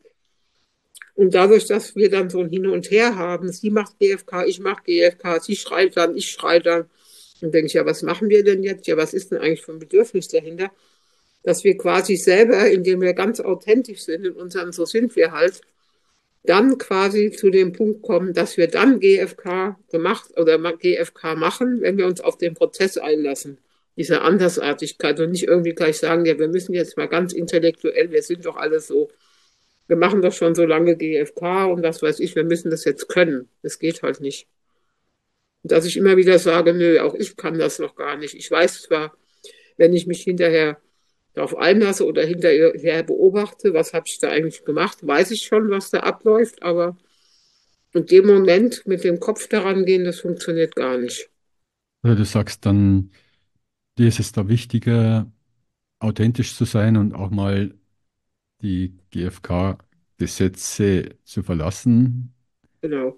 Und dadurch, dass wir dann so ein Hin und Her haben, sie macht G F K, ich mache G F K, sie schreit dann, ich schreie dann, dann denke ich, ja, was machen wir denn jetzt? Ja, was ist denn eigentlich für ein Bedürfnis dahinter? Dass wir quasi selber, indem wir ganz authentisch sind in unserem, so sind wir halt, dann quasi zu dem Punkt kommen, dass wir dann G F K gemacht oder G F K machen, wenn wir uns auf den Prozess einlassen. Diese Andersartigkeit und nicht irgendwie gleich sagen, ja, wir müssen jetzt mal ganz intellektuell, wir sind doch alle so, wir machen doch schon so lange G F K und was weiß ich, wir müssen das jetzt können. Das geht halt nicht. Und dass ich immer wieder sage, nö, auch ich kann das noch gar nicht. Ich weiß zwar, wenn ich mich hinterher darauf einlasse oder hinterher beobachte, was habe ich da eigentlich gemacht, weiß ich schon, was da abläuft, aber in dem Moment mit dem Kopf daran gehen, das funktioniert gar nicht. oder du sagst dann, dir ist es da wichtiger, authentisch zu sein und auch mal die G F K-Gesetze zu verlassen, Genau.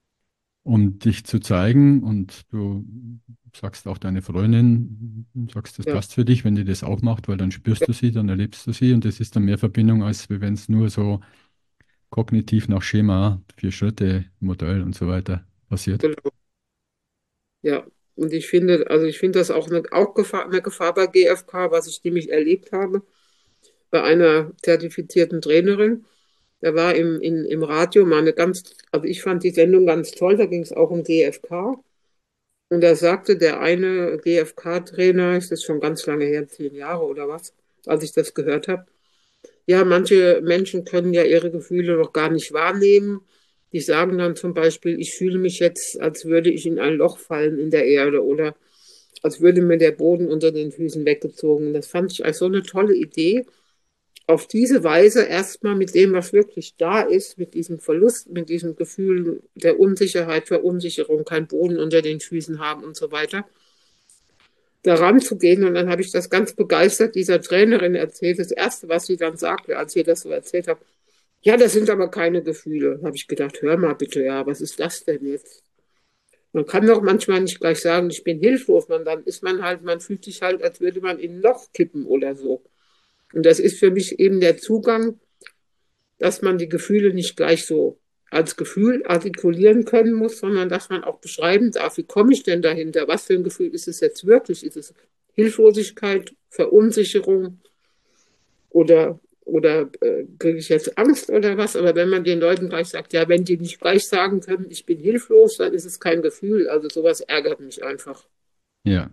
um dich zu zeigen. Und du sagst auch deine Freundin, sagst, das Ja, passt für dich, wenn die das auch macht, weil dann spürst du sie, dann erlebst du sie und das ist dann mehr Verbindung, als wenn es nur so kognitiv nach Schema, vier Schritte, Modell und so weiter passiert. genau, ja. Und ich finde, also ich finde das auch eine, auch Gefahr, eine Gefahr bei G F K, was ich nämlich erlebt habe, bei einer zertifizierten Trainerin. Da war im, in, im Radio mal eine ganz, also ich fand die Sendung ganz toll, da ging es auch um G F K. Und da sagte der eine G F K-Trainer, ist das schon ganz lange her, zehn Jahre oder was, als ich das gehört habe, ja, manche Menschen können ja ihre Gefühle noch gar nicht wahrnehmen. Die sagen dann zum Beispiel, ich fühle mich jetzt, als würde ich in ein Loch fallen in der Erde oder als würde mir der Boden unter den Füßen weggezogen. Das fand ich als so eine tolle Idee, auf diese Weise erstmal mit dem, was wirklich da ist, mit diesem Verlust, mit diesem Gefühl der Unsicherheit, Verunsicherung, kein Boden unter den Füßen haben und so weiter, daran zu gehen. Und dann habe ich das ganz begeistert dieser Trainerin erzählt. Das Erste, was sie dann sagte, als ich das so erzählt habe, ja, das sind aber keine Gefühle. Da habe ich gedacht, hör mal bitte, ja, was ist das denn jetzt? Man kann doch manchmal nicht gleich sagen, ich bin hilflos, man, dann ist man halt, man fühlt sich halt, als würde man in ein Loch kippen oder so. Und das ist für mich eben der Zugang, dass man die Gefühle nicht gleich so als Gefühl artikulieren können muss, sondern dass man auch beschreiben darf, wie komme ich denn dahinter? Was für ein Gefühl ist es jetzt wirklich? Ist es Hilflosigkeit, Verunsicherung oder, oder äh, kriege ich jetzt Angst oder was? Aber wenn man den Leuten gleich sagt, ja, wenn die nicht gleich sagen können, ich bin hilflos, dann ist es kein Gefühl. Also sowas ärgert mich einfach. Ja,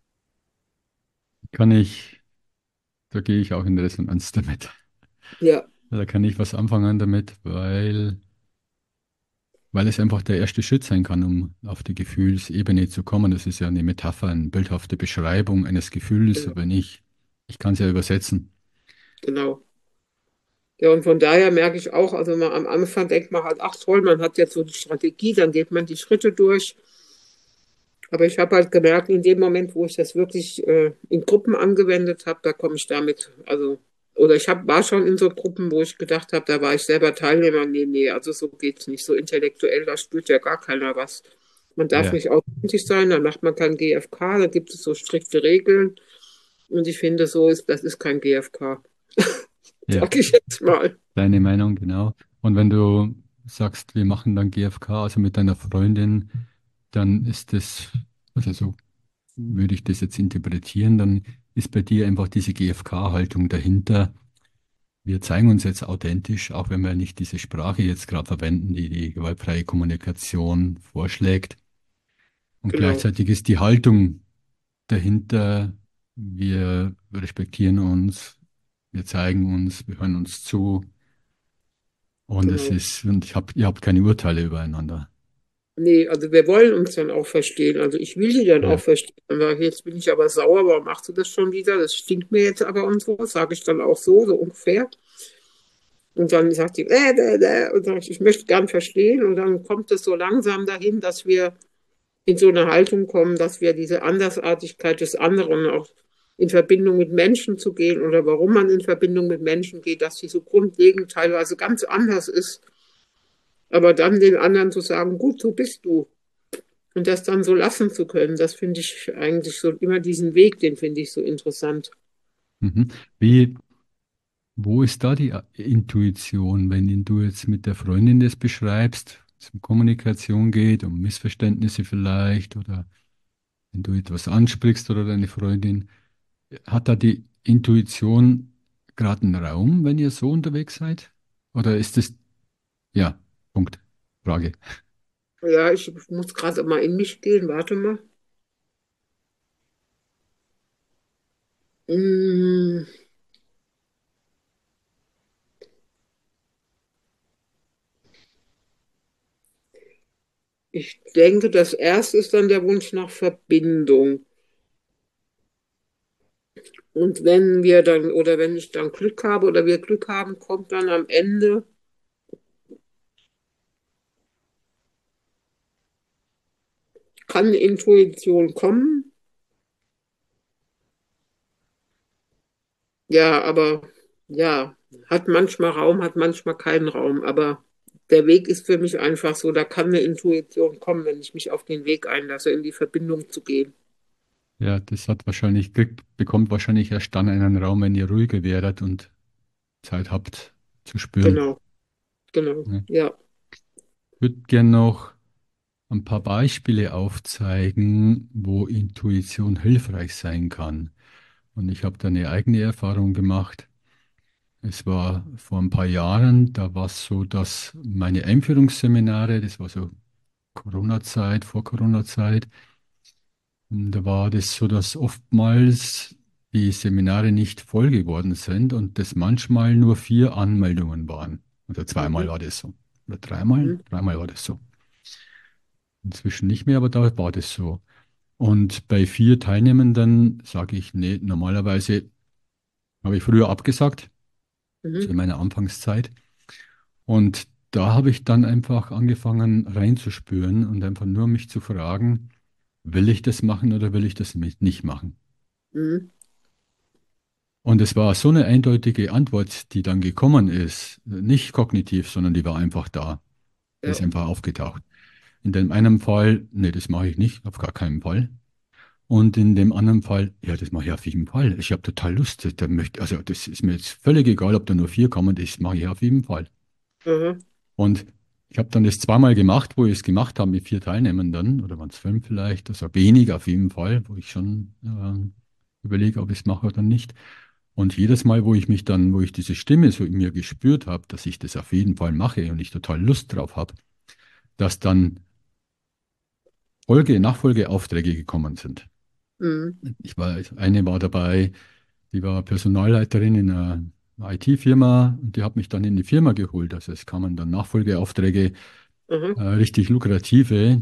kann ich, da gehe ich auch in Resonanz damit. Ja, Da kann ich was anfangen damit, weil, weil es einfach der erste Schritt sein kann, um auf die Gefühlsebene zu kommen. Das ist ja eine Metapher, eine bildhafte Beschreibung eines Gefühls, genau, aber nicht, ich kann es ja übersetzen. genau. Ja, und von daher merke ich auch, also man, am Anfang denkt man halt, ach toll, man hat jetzt so die Strategie, dann geht man die Schritte durch. Aber ich habe halt gemerkt, in dem Moment, wo ich das wirklich äh, in Gruppen angewendet habe, da komme ich damit, also, oder ich hab, war schon in so Gruppen, wo ich gedacht habe, da war ich selber Teilnehmer. Nee, nee, also so geht's nicht. So intellektuell, da spürt ja gar keiner was. Man darf Ja, nicht authentisch sein, dann macht man kein G F K, da gibt es so strikte Regeln. Und ich finde, so ist, das ist kein G F K. ja, Sag ich jetzt mal. deine Meinung, genau. Und wenn du sagst, wir machen dann G F K, also mit deiner Freundin, dann ist das, also so würde ich das jetzt interpretieren, dann ist bei dir einfach diese G F K-Haltung dahinter. Wir zeigen uns jetzt authentisch, auch wenn wir nicht diese Sprache jetzt gerade verwenden, die die gewaltfreie Kommunikation vorschlägt. Und Genau, gleichzeitig ist die Haltung dahinter, wir respektieren uns, wir zeigen uns, wir hören uns zu. Und es genau. ist, und ich hab, ihr habt keine Urteile übereinander. Nee, also wir wollen uns dann auch verstehen. Also ich will die dann auch Ja, verstehen. Dann sage ich, jetzt bin ich aber sauer, warum machst du das schon wieder? Das stinkt mir jetzt aber und so. Sage ich dann auch so, so ungefähr. Und dann sagt die, äh, äh, äh, und sage ich, ich möchte gern verstehen. Und dann kommt es so langsam dahin, dass wir in so eine Haltung kommen, dass wir diese Andersartigkeit des anderen auch in Verbindung mit Menschen zu gehen oder warum man in Verbindung mit Menschen geht, dass die so grundlegend teilweise ganz anders ist. Aber dann den anderen zu sagen, gut, so bist du. Und das dann so lassen zu können, das finde ich eigentlich so immer diesen Weg, den finde ich so interessant. mhm. Wie, wo ist da die Intuition, wenn du jetzt mit der Freundin das beschreibst, es um Kommunikation geht, um Missverständnisse vielleicht oder wenn du etwas ansprichst oder deine Freundin, hat da die Intuition gerade einen Raum, wenn ihr so unterwegs seid? Oder ist es, ja, Punkt, Frage. Ja, ich muss gerade mal in mich gehen, warte mal. Mm, Ich denke, das erste ist dann der Wunsch nach Verbindung. Und wenn wir dann, oder wenn ich dann Glück habe oder wir Glück haben, kommt dann am Ende, kann eine Intuition kommen. Ja, aber ja, hat manchmal Raum, hat manchmal keinen Raum. Aber der Weg ist für mich einfach so, da kann eine Intuition kommen, wenn ich mich auf den Weg einlasse, in die Verbindung zu gehen. Ja, das hat wahrscheinlich, kriegt, bekommt wahrscheinlich erst dann einen Raum, wenn ihr ruhiger werdet und Zeit habt zu spüren. Genau, genau, Ja. ja. Ich würde gerne noch ein paar Beispiele aufzeigen, wo Intuition hilfreich sein kann. Und ich habe da eine eigene Erfahrung gemacht. Es war vor ein paar Jahren, da war es so, dass meine Einführungsseminare, das war so Corona-Zeit, vor Corona-Zeit, und da war das so, dass oftmals die Seminare nicht voll geworden sind und das manchmal nur vier Anmeldungen waren. Oder zweimal Mhm. war das so. Oder dreimal? Mhm. Dreimal war das so. Inzwischen nicht mehr, aber da war das so. Und bei vier Teilnehmenden sage ich, nee, normalerweise habe ich früher abgesagt, so Mhm. in meiner Anfangszeit. Und da habe ich dann einfach angefangen reinzuspüren und einfach nur mich zu fragen, will ich das machen oder will ich das mit- nicht machen? Mhm. Und es war so eine eindeutige Antwort, die dann gekommen ist, nicht kognitiv, sondern die war einfach da. Die Ja. ist einfach aufgetaucht. In dem einen Fall, nee, das mache ich nicht, auf gar keinen Fall. Und in dem anderen Fall, ja, das mache ich auf jeden Fall. Ich habe total Lust. Da möchte, also das ist mir jetzt völlig egal, ob da nur vier kommen, das mache ich auf jeden Fall. Aha. Und ich habe dann das zweimal gemacht, wo ich es gemacht habe mit vier Teilnehmern dann, oder waren es fünf vielleicht, also wenig auf jeden Fall, wo ich schon äh, überlege, ob ich es mache oder nicht. Und jedes Mal, wo ich mich dann, wo ich diese Stimme so in mir gespürt habe, dass ich das auf jeden Fall mache und ich total Lust drauf habe, dass dann Folge, Nachfolgeaufträge gekommen sind. Mhm. Ich war, eine war dabei, die war Personalleiterin in einer I T-Firma und die hat mich dann in die Firma geholt. Also es kamen dann Nachfolgeaufträge, Aha. äh, richtig lukrative.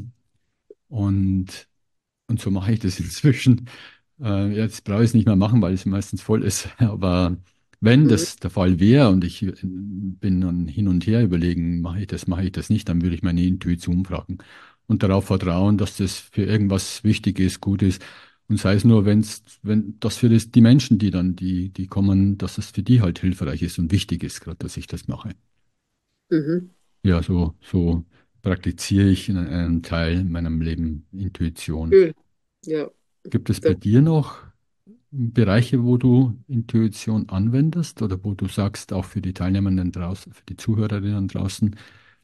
Und, und so mache ich das inzwischen. Äh, jetzt brauche ich es nicht mehr machen, weil es meistens voll ist. Aber wenn Mhm. das der Fall wäre und ich äh, bin dann hin und her überlegen, mache ich das, mache ich das nicht, dann würde ich meine Intuition fragen und darauf vertrauen, dass das für irgendwas wichtig ist, gut ist. Und sei es nur, wenn's, wenn das für das, die Menschen, die dann, die, die kommen, dass es für die halt hilfreich ist und wichtig ist, gerade, dass ich das mache. Mhm. Ja, so, so praktiziere ich in einem Teil meiner Leben Intuition. Schön. Ja. Gibt es bei Das, dir noch Bereiche, wo du Intuition anwendest oder wo du sagst, auch für die Teilnehmenden draußen, für die Zuhörerinnen draußen,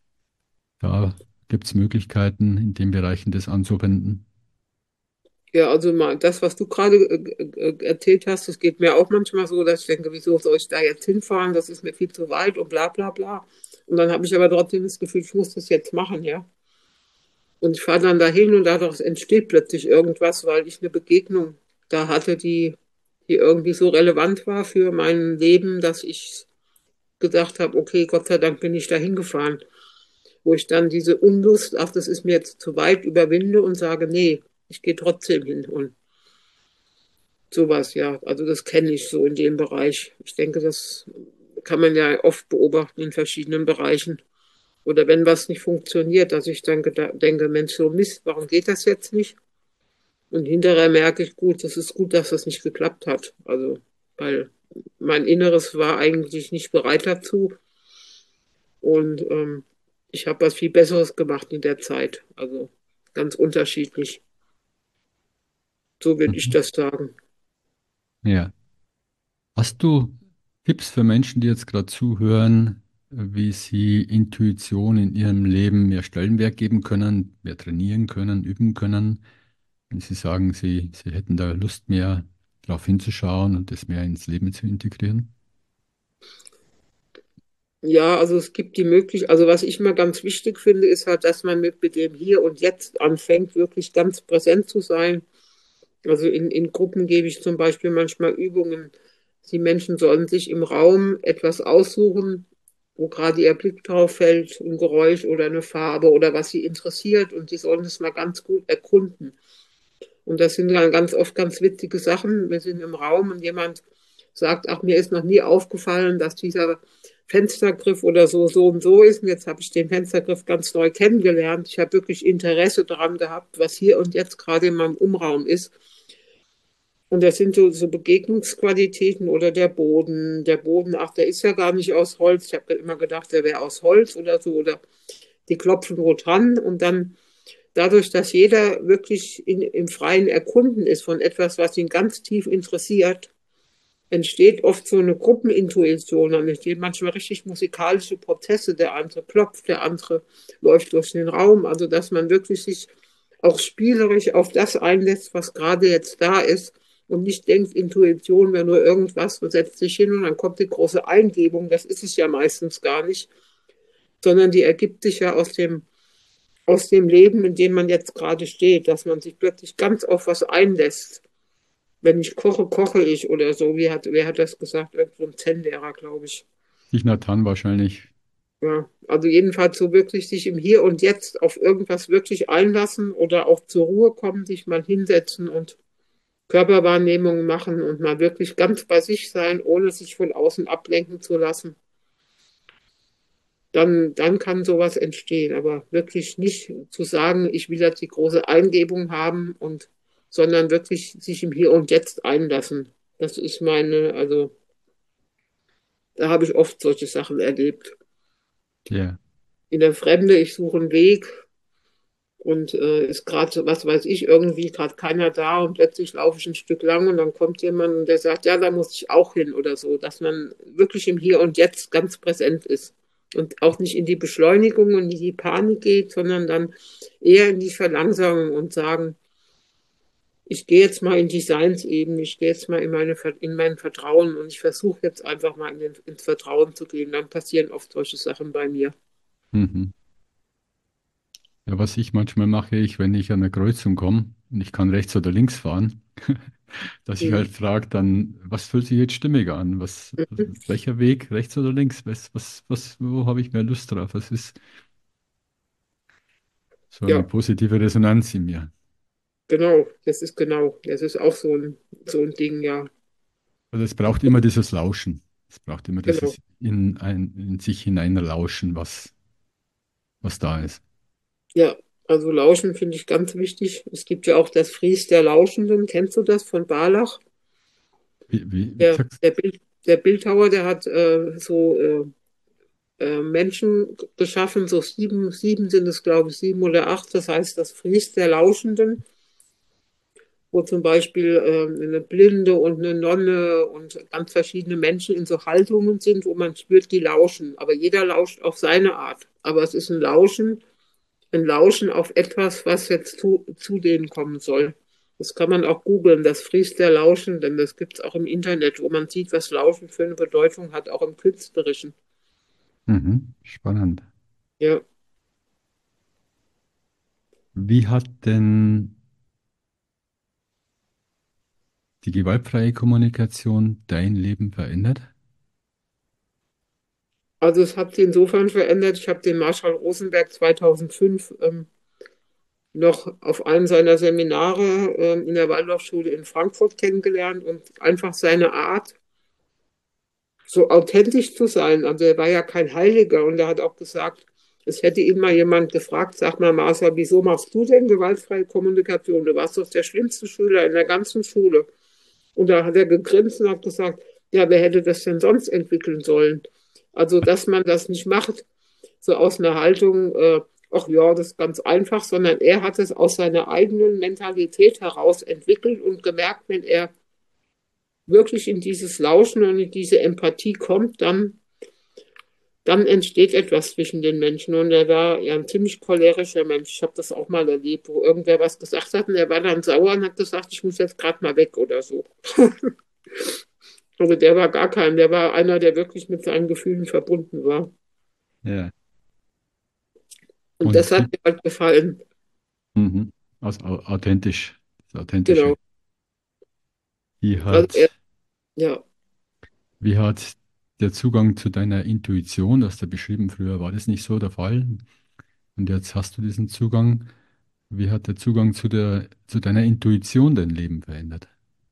da gibt es Möglichkeiten, in den Bereichen das anzuwenden? ja, also mal das, was du gerade äh, äh, erzählt hast, das geht mir auch manchmal so, dass ich denke, wieso soll ich da jetzt hinfahren? Das ist mir viel zu weit und bla bla bla. Und dann habe ich aber trotzdem das Gefühl, ich muss das jetzt machen, ja. Und ich fahre dann dahin und daraus entsteht plötzlich irgendwas, weil ich eine Begegnung da hatte, die, die irgendwie so relevant war für mein Leben, dass ich gedacht habe, okay, Gott sei Dank bin ich da hingefahren. Wo ich dann diese Unlust, ach, das ist mir jetzt zu weit, überwinde und sage, nee, ich gehe trotzdem hin. Und sowas, ja. Also das kenne ich so in dem Bereich. Ich denke, das kann man ja oft beobachten in verschiedenen Bereichen. Oder wenn was nicht funktioniert, dass ich dann denke, Mensch, so Mist, warum geht das jetzt nicht? Und hinterher merke ich, gut, das ist gut, dass das nicht geklappt hat. Also, weil mein Inneres war eigentlich nicht bereit dazu. Und ähm, ich habe was viel Besseres gemacht in der Zeit. Also ganz unterschiedlich. So würde ich Mhm. das sagen. Ja. Hast du Tipps für Menschen, die jetzt gerade zuhören, wie sie Intuition in ihrem Leben mehr Stellenwert geben können, mehr trainieren können, üben können? Wenn sie sagen, sie, sie hätten da Lust mehr drauf hinzuschauen und das mehr ins Leben zu integrieren? Ja, also es gibt die Möglichkeit, also was ich mal ganz wichtig finde, ist halt, dass man mit, mit dem Hier und Jetzt anfängt, wirklich ganz präsent zu sein. Also in, in Gruppen gebe ich zum Beispiel manchmal Übungen. Die Menschen sollen sich im Raum etwas aussuchen, wo gerade ihr Blick drauf fällt, ein Geräusch oder eine Farbe oder was sie interessiert und die sollen das mal ganz gut erkunden. Und das sind dann ganz oft ganz witzige Sachen. Wir sind im Raum und jemand sagt, ach, mir ist noch nie aufgefallen, dass dieser Fenstergriff oder so, so und so ist. Und jetzt habe ich den Fenstergriff ganz neu kennengelernt. Ich habe wirklich Interesse daran gehabt, was hier und jetzt gerade in meinem Umraum ist. Und das sind so, so Begegnungsqualitäten oder der Boden. Der Boden, ach, der ist ja gar nicht aus Holz. Ich habe immer gedacht, der wäre aus Holz oder so. Oder die klopfen wo dran und dann dadurch, dass jeder wirklich in, im freien Erkunden ist von etwas, was ihn ganz tief interessiert, entsteht oft so eine Gruppenintuition, dann entstehen manchmal richtig musikalische Prozesse. Der andere klopft, der andere läuft durch den Raum. Also dass man wirklich sich auch spielerisch auf das einlässt, was gerade jetzt da ist und nicht denkt, Intuition wäre nur irgendwas, man setzt sich hin und dann kommt die große Eingebung. Das ist es ja meistens gar nicht, sondern die ergibt sich ja aus dem, aus dem Leben, in dem man jetzt gerade steht, dass man sich plötzlich ganz auf was einlässt. Wenn ich koche, koche ich oder so. Wie hat, wer hat das gesagt? Irgend so ein Zen-Lehrer, glaube ich. Ich Nathan wahrscheinlich. Ja, also jedenfalls so wirklich sich im Hier und Jetzt auf irgendwas wirklich einlassen oder auch zur Ruhe kommen, sich mal hinsetzen und Körperwahrnehmungen machen und mal wirklich ganz bei sich sein, ohne sich von außen ablenken zu lassen. Dann, dann kann sowas entstehen. Aber wirklich nicht zu sagen, ich will jetzt die große Eingebung haben und, sondern wirklich sich im Hier und Jetzt einlassen. Das ist meine, also da habe ich oft solche Sachen erlebt. Ja. In der Fremde, ich suche einen Weg und äh, ist gerade, so, was weiß ich, irgendwie gerade keiner da und plötzlich laufe ich ein Stück lang und dann kommt jemand und der sagt, ja, da muss ich auch hin oder so, dass man wirklich im Hier und Jetzt ganz präsent ist und auch nicht in die Beschleunigung und in die Panik geht, sondern dann eher in die Verlangsamung und sagen, ich gehe jetzt mal in die Seinsebene, ich gehe jetzt mal in, meine, in mein Vertrauen und ich versuche jetzt einfach mal in den, ins Vertrauen zu gehen. Dann passieren oft solche Sachen bei mir. Mhm. Ja, was ich manchmal mache, ich, wenn ich an eine Kreuzung komme und ich kann rechts oder links fahren, dass ich Mhm. halt frage dann, was fühlt sich jetzt stimmig an? Was, Mhm. welcher Weg, rechts oder links? Was, was, was, wo habe ich mehr Lust drauf? Was ist so eine Ja, positive Resonanz in mir? genau, das ist genau, das ist auch so ein, so ein Ding, ja, Also es braucht immer dieses Lauschen. Es braucht immer genau. dieses in, ein, in sich hineinlauschen, was, was da ist. Ja, also Lauschen finde ich ganz wichtig. Es gibt ja auch das Fries der Lauschenden, kennst du das von Barlach? Wie, wie, wie Der, gesagt, der, Bild, der Bildhauer, der hat äh, so äh, äh, Menschen geschaffen, so sieben, sieben sind es, glaube ich, sieben oder acht, das heißt das Fries der Lauschenden, wo zum Beispiel äh, eine Blinde und eine Nonne und ganz verschiedene Menschen in so Haltungen sind, wo man spürt, die lauschen. Aber jeder lauscht auf seine Art. Aber es ist ein Lauschen, ein Lauschen auf etwas, was jetzt zu, zu denen kommen soll. Das kann man auch googeln, das Fries der Lauschenden. Das gibt es auch im Internet, wo man sieht, was Lauschen für eine Bedeutung hat, auch im Künstlerischen. mhm, spannend. Ja, Wie hat denn die gewaltfreie Kommunikation dein Leben verändert? also es hat sich insofern verändert. Ich habe den Marshall Rosenberg zweitausendfünf ähm, noch auf einem seiner Seminare ähm, in der Waldorfschule in Frankfurt kennengelernt und einfach seine Art, so authentisch zu sein. Also er war ja kein Heiliger und er hat auch gesagt, es hätte ihn mal jemand gefragt, sag mal, Martha, wieso machst du denn gewaltfreie Kommunikation? Du warst doch der schlimmste Schüler in der ganzen Schule. Und da hat er gegrinst und hat gesagt, ja, wer hätte das denn sonst entwickeln sollen? Also, dass man das nicht macht, so aus einer Haltung, äh, ach ja, das ist ganz einfach, sondern er hat es aus seiner eigenen Mentalität heraus entwickelt und gemerkt, wenn er wirklich in dieses Lauschen und in diese Empathie kommt, dann, dann entsteht etwas zwischen den Menschen. Und er war ja ein ziemlich cholerischer Mensch. Ich habe das auch mal erlebt, wo irgendwer was gesagt hat und er war dann sauer und hat gesagt, ich muss jetzt gerade mal weg oder so. Also der war gar kein, der war einer, der wirklich mit seinen Gefühlen verbunden war. Ja. Und das Und hat wie, mir halt gefallen. mhm, also au- authentisch, das Authentische. Genau. Wie Also er, hat, ja. wie hat der Zugang zu deiner Intuition, das hast du beschrieben, früher war das nicht so der Fall. Und jetzt hast du diesen Zugang. Wie hat der Zugang zu der, zu deiner Intuition dein Leben verändert?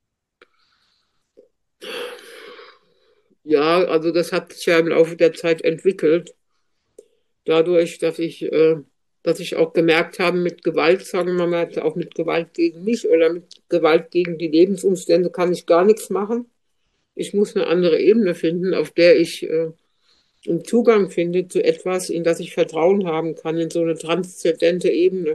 Ja, also das hat sich ja im Laufe der Zeit entwickelt. Dadurch, dass ich, äh, dass ich auch gemerkt habe, mit Gewalt, sagen wir mal, auch mit Gewalt gegen mich oder mit Gewalt gegen die Lebensumstände kann ich gar nichts machen. Ich muss eine andere Ebene finden, auf der ich äh, einen Zugang finde zu etwas, in das ich Vertrauen haben kann, in so eine transzendente Ebene.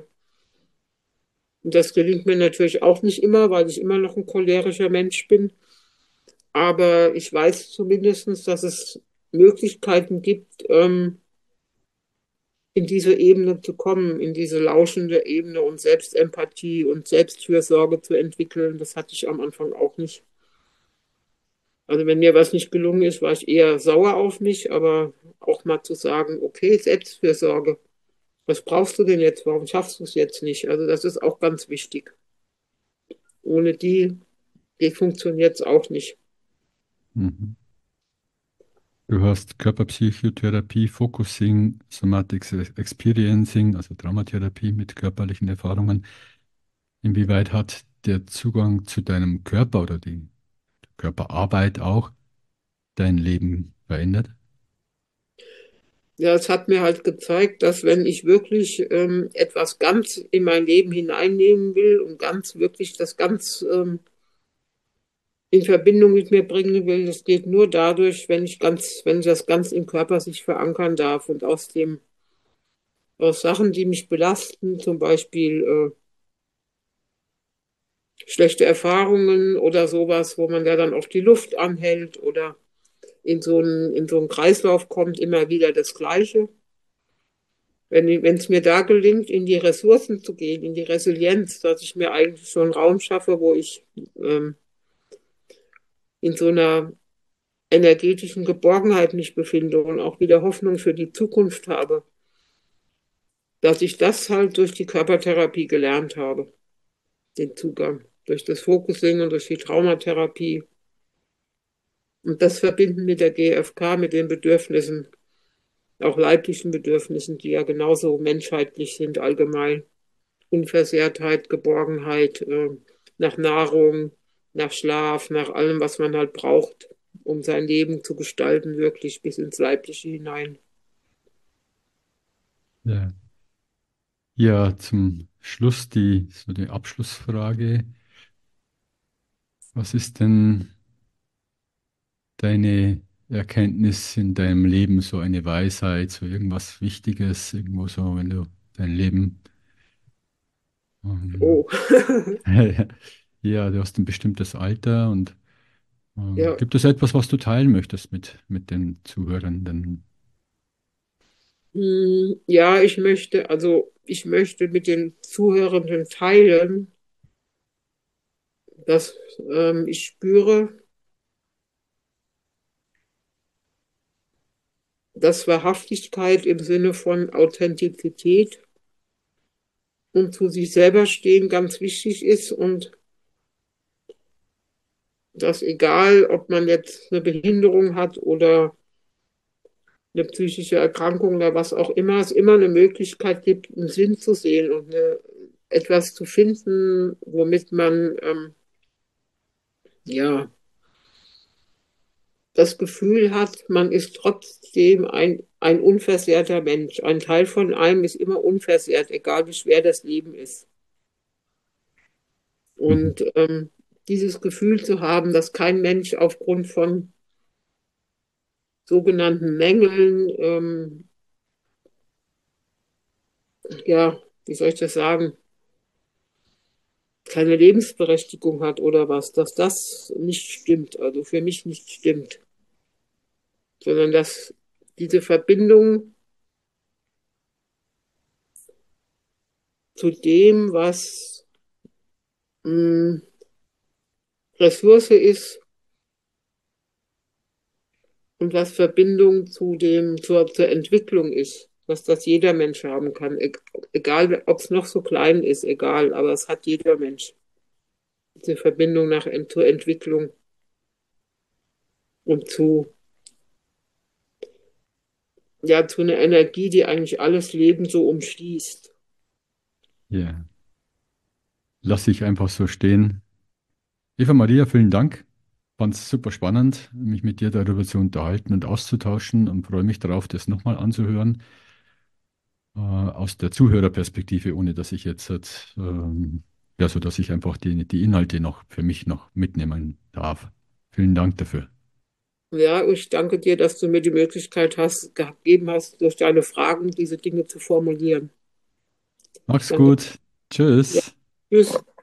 Und das gelingt mir natürlich auch nicht immer, weil ich immer noch ein cholerischer Mensch bin. aber ich weiß zumindest, dass es Möglichkeiten gibt, ähm, in diese Ebene zu kommen, in diese lauschende Ebene und Selbstempathie und Selbstfürsorge zu entwickeln. Das hatte ich am Anfang auch nicht. Also wenn mir was nicht gelungen ist, war ich eher sauer auf mich, aber auch mal zu sagen, okay, Selbstfürsorge, was brauchst du denn jetzt? Warum schaffst du es jetzt nicht? Also das ist auch ganz wichtig. Ohne die, die funktioniert es auch nicht. Mhm. Du hast Körperpsychotherapie, Focusing, Somatic Experiencing, also Traumatherapie mit körperlichen Erfahrungen. Inwieweit hat der Zugang zu deinem Körper oder die Körperarbeit auch dein Leben verändert? Ja, es hat mir halt gezeigt, dass wenn ich wirklich ähm, etwas ganz in mein Leben hineinnehmen will und ganz wirklich das ganz ähm, in Verbindung mit mir bringen will, das geht nur dadurch, wenn ich ganz, wenn das ganz im Körper sich verankern darf und aus dem, aus Sachen, die mich belasten, zum Beispiel äh, schlechte Erfahrungen oder sowas, wo man ja dann auch die Luft anhält oder in so einen, in so einen Kreislauf kommt, immer wieder das Gleiche. Wenn, wenn es mir da gelingt, in die Ressourcen zu gehen, in die Resilienz, dass ich mir eigentlich so einen Raum schaffe, wo ich ähm, in so einer energetischen Geborgenheit mich befinde und auch wieder Hoffnung für die Zukunft habe, dass ich das halt durch die Körpertherapie gelernt habe, den Zugang, durch das Focusing und durch die Traumatherapie und das Verbinden mit der G F K, mit den Bedürfnissen, auch leiblichen Bedürfnissen, die ja genauso menschheitlich sind allgemein. Unversehrtheit, Geborgenheit, äh, nach Nahrung, nach Schlaf, nach allem, was man halt braucht, um sein Leben zu gestalten, wirklich bis ins Leibliche hinein. Ja. Ja, zum Schluss die, so die Abschlussfrage. Was ist denn deine Erkenntnis in deinem Leben, so eine Weisheit, so irgendwas Wichtiges, irgendwo so, wenn du dein Leben, ähm, Oh, ja, du hast ein bestimmtes Alter und ähm, ja, gibt es etwas, was du teilen möchtest mit, mit den Zuhörenden? hm, ja, ich möchte, also ich möchte mit den Zuhörenden teilen, dass ähm, ich spüre, dass Wahrhaftigkeit im Sinne von Authentizität und zu sich selber stehen ganz wichtig ist und dass egal, ob man jetzt eine Behinderung hat oder eine psychische Erkrankung oder was auch immer, es immer eine Möglichkeit gibt, einen Sinn zu sehen und eine, etwas zu finden, womit man ähm, ja das Gefühl hat, man ist trotzdem ein, ein unversehrter Mensch. Ein Teil von einem ist immer unversehrt, egal wie schwer das Leben ist. Mhm. Und ähm, dieses Gefühl zu haben, dass kein Mensch aufgrund von sogenannten Mängeln, ähm, ja, wie soll ich das sagen, keine Lebensberechtigung hat oder was, dass das nicht stimmt, also für mich nicht stimmt, sondern dass diese Verbindung zu dem, was mh, Ressource ist und was Verbindung zu dem, zur, zur Entwicklung ist, dass das jeder Mensch haben kann, e egal ob es noch so klein ist, egal, aber es hat jeder Mensch, diese Verbindung nach, zur Entwicklung und zu, ja, zu einer Energie, die eigentlich alles Leben so umschließt. Ja, lass ich einfach so stehen. Eva Maria, vielen Dank. Fand es super spannend, mich mit dir darüber zu unterhalten und auszutauschen und freue mich darauf, das nochmal anzuhören, äh, aus der Zuhörerperspektive, ohne dass ich jetzt, ähm, ja, so dass ich einfach die, die Inhalte noch für mich noch mitnehmen darf. Vielen Dank dafür. Ja, ich danke dir, dass du mir die Möglichkeit hast, gegeben hast, durch deine Fragen diese Dinge zu formulieren. Mach's Danke. gut. Ja, Tschüss. tschüss.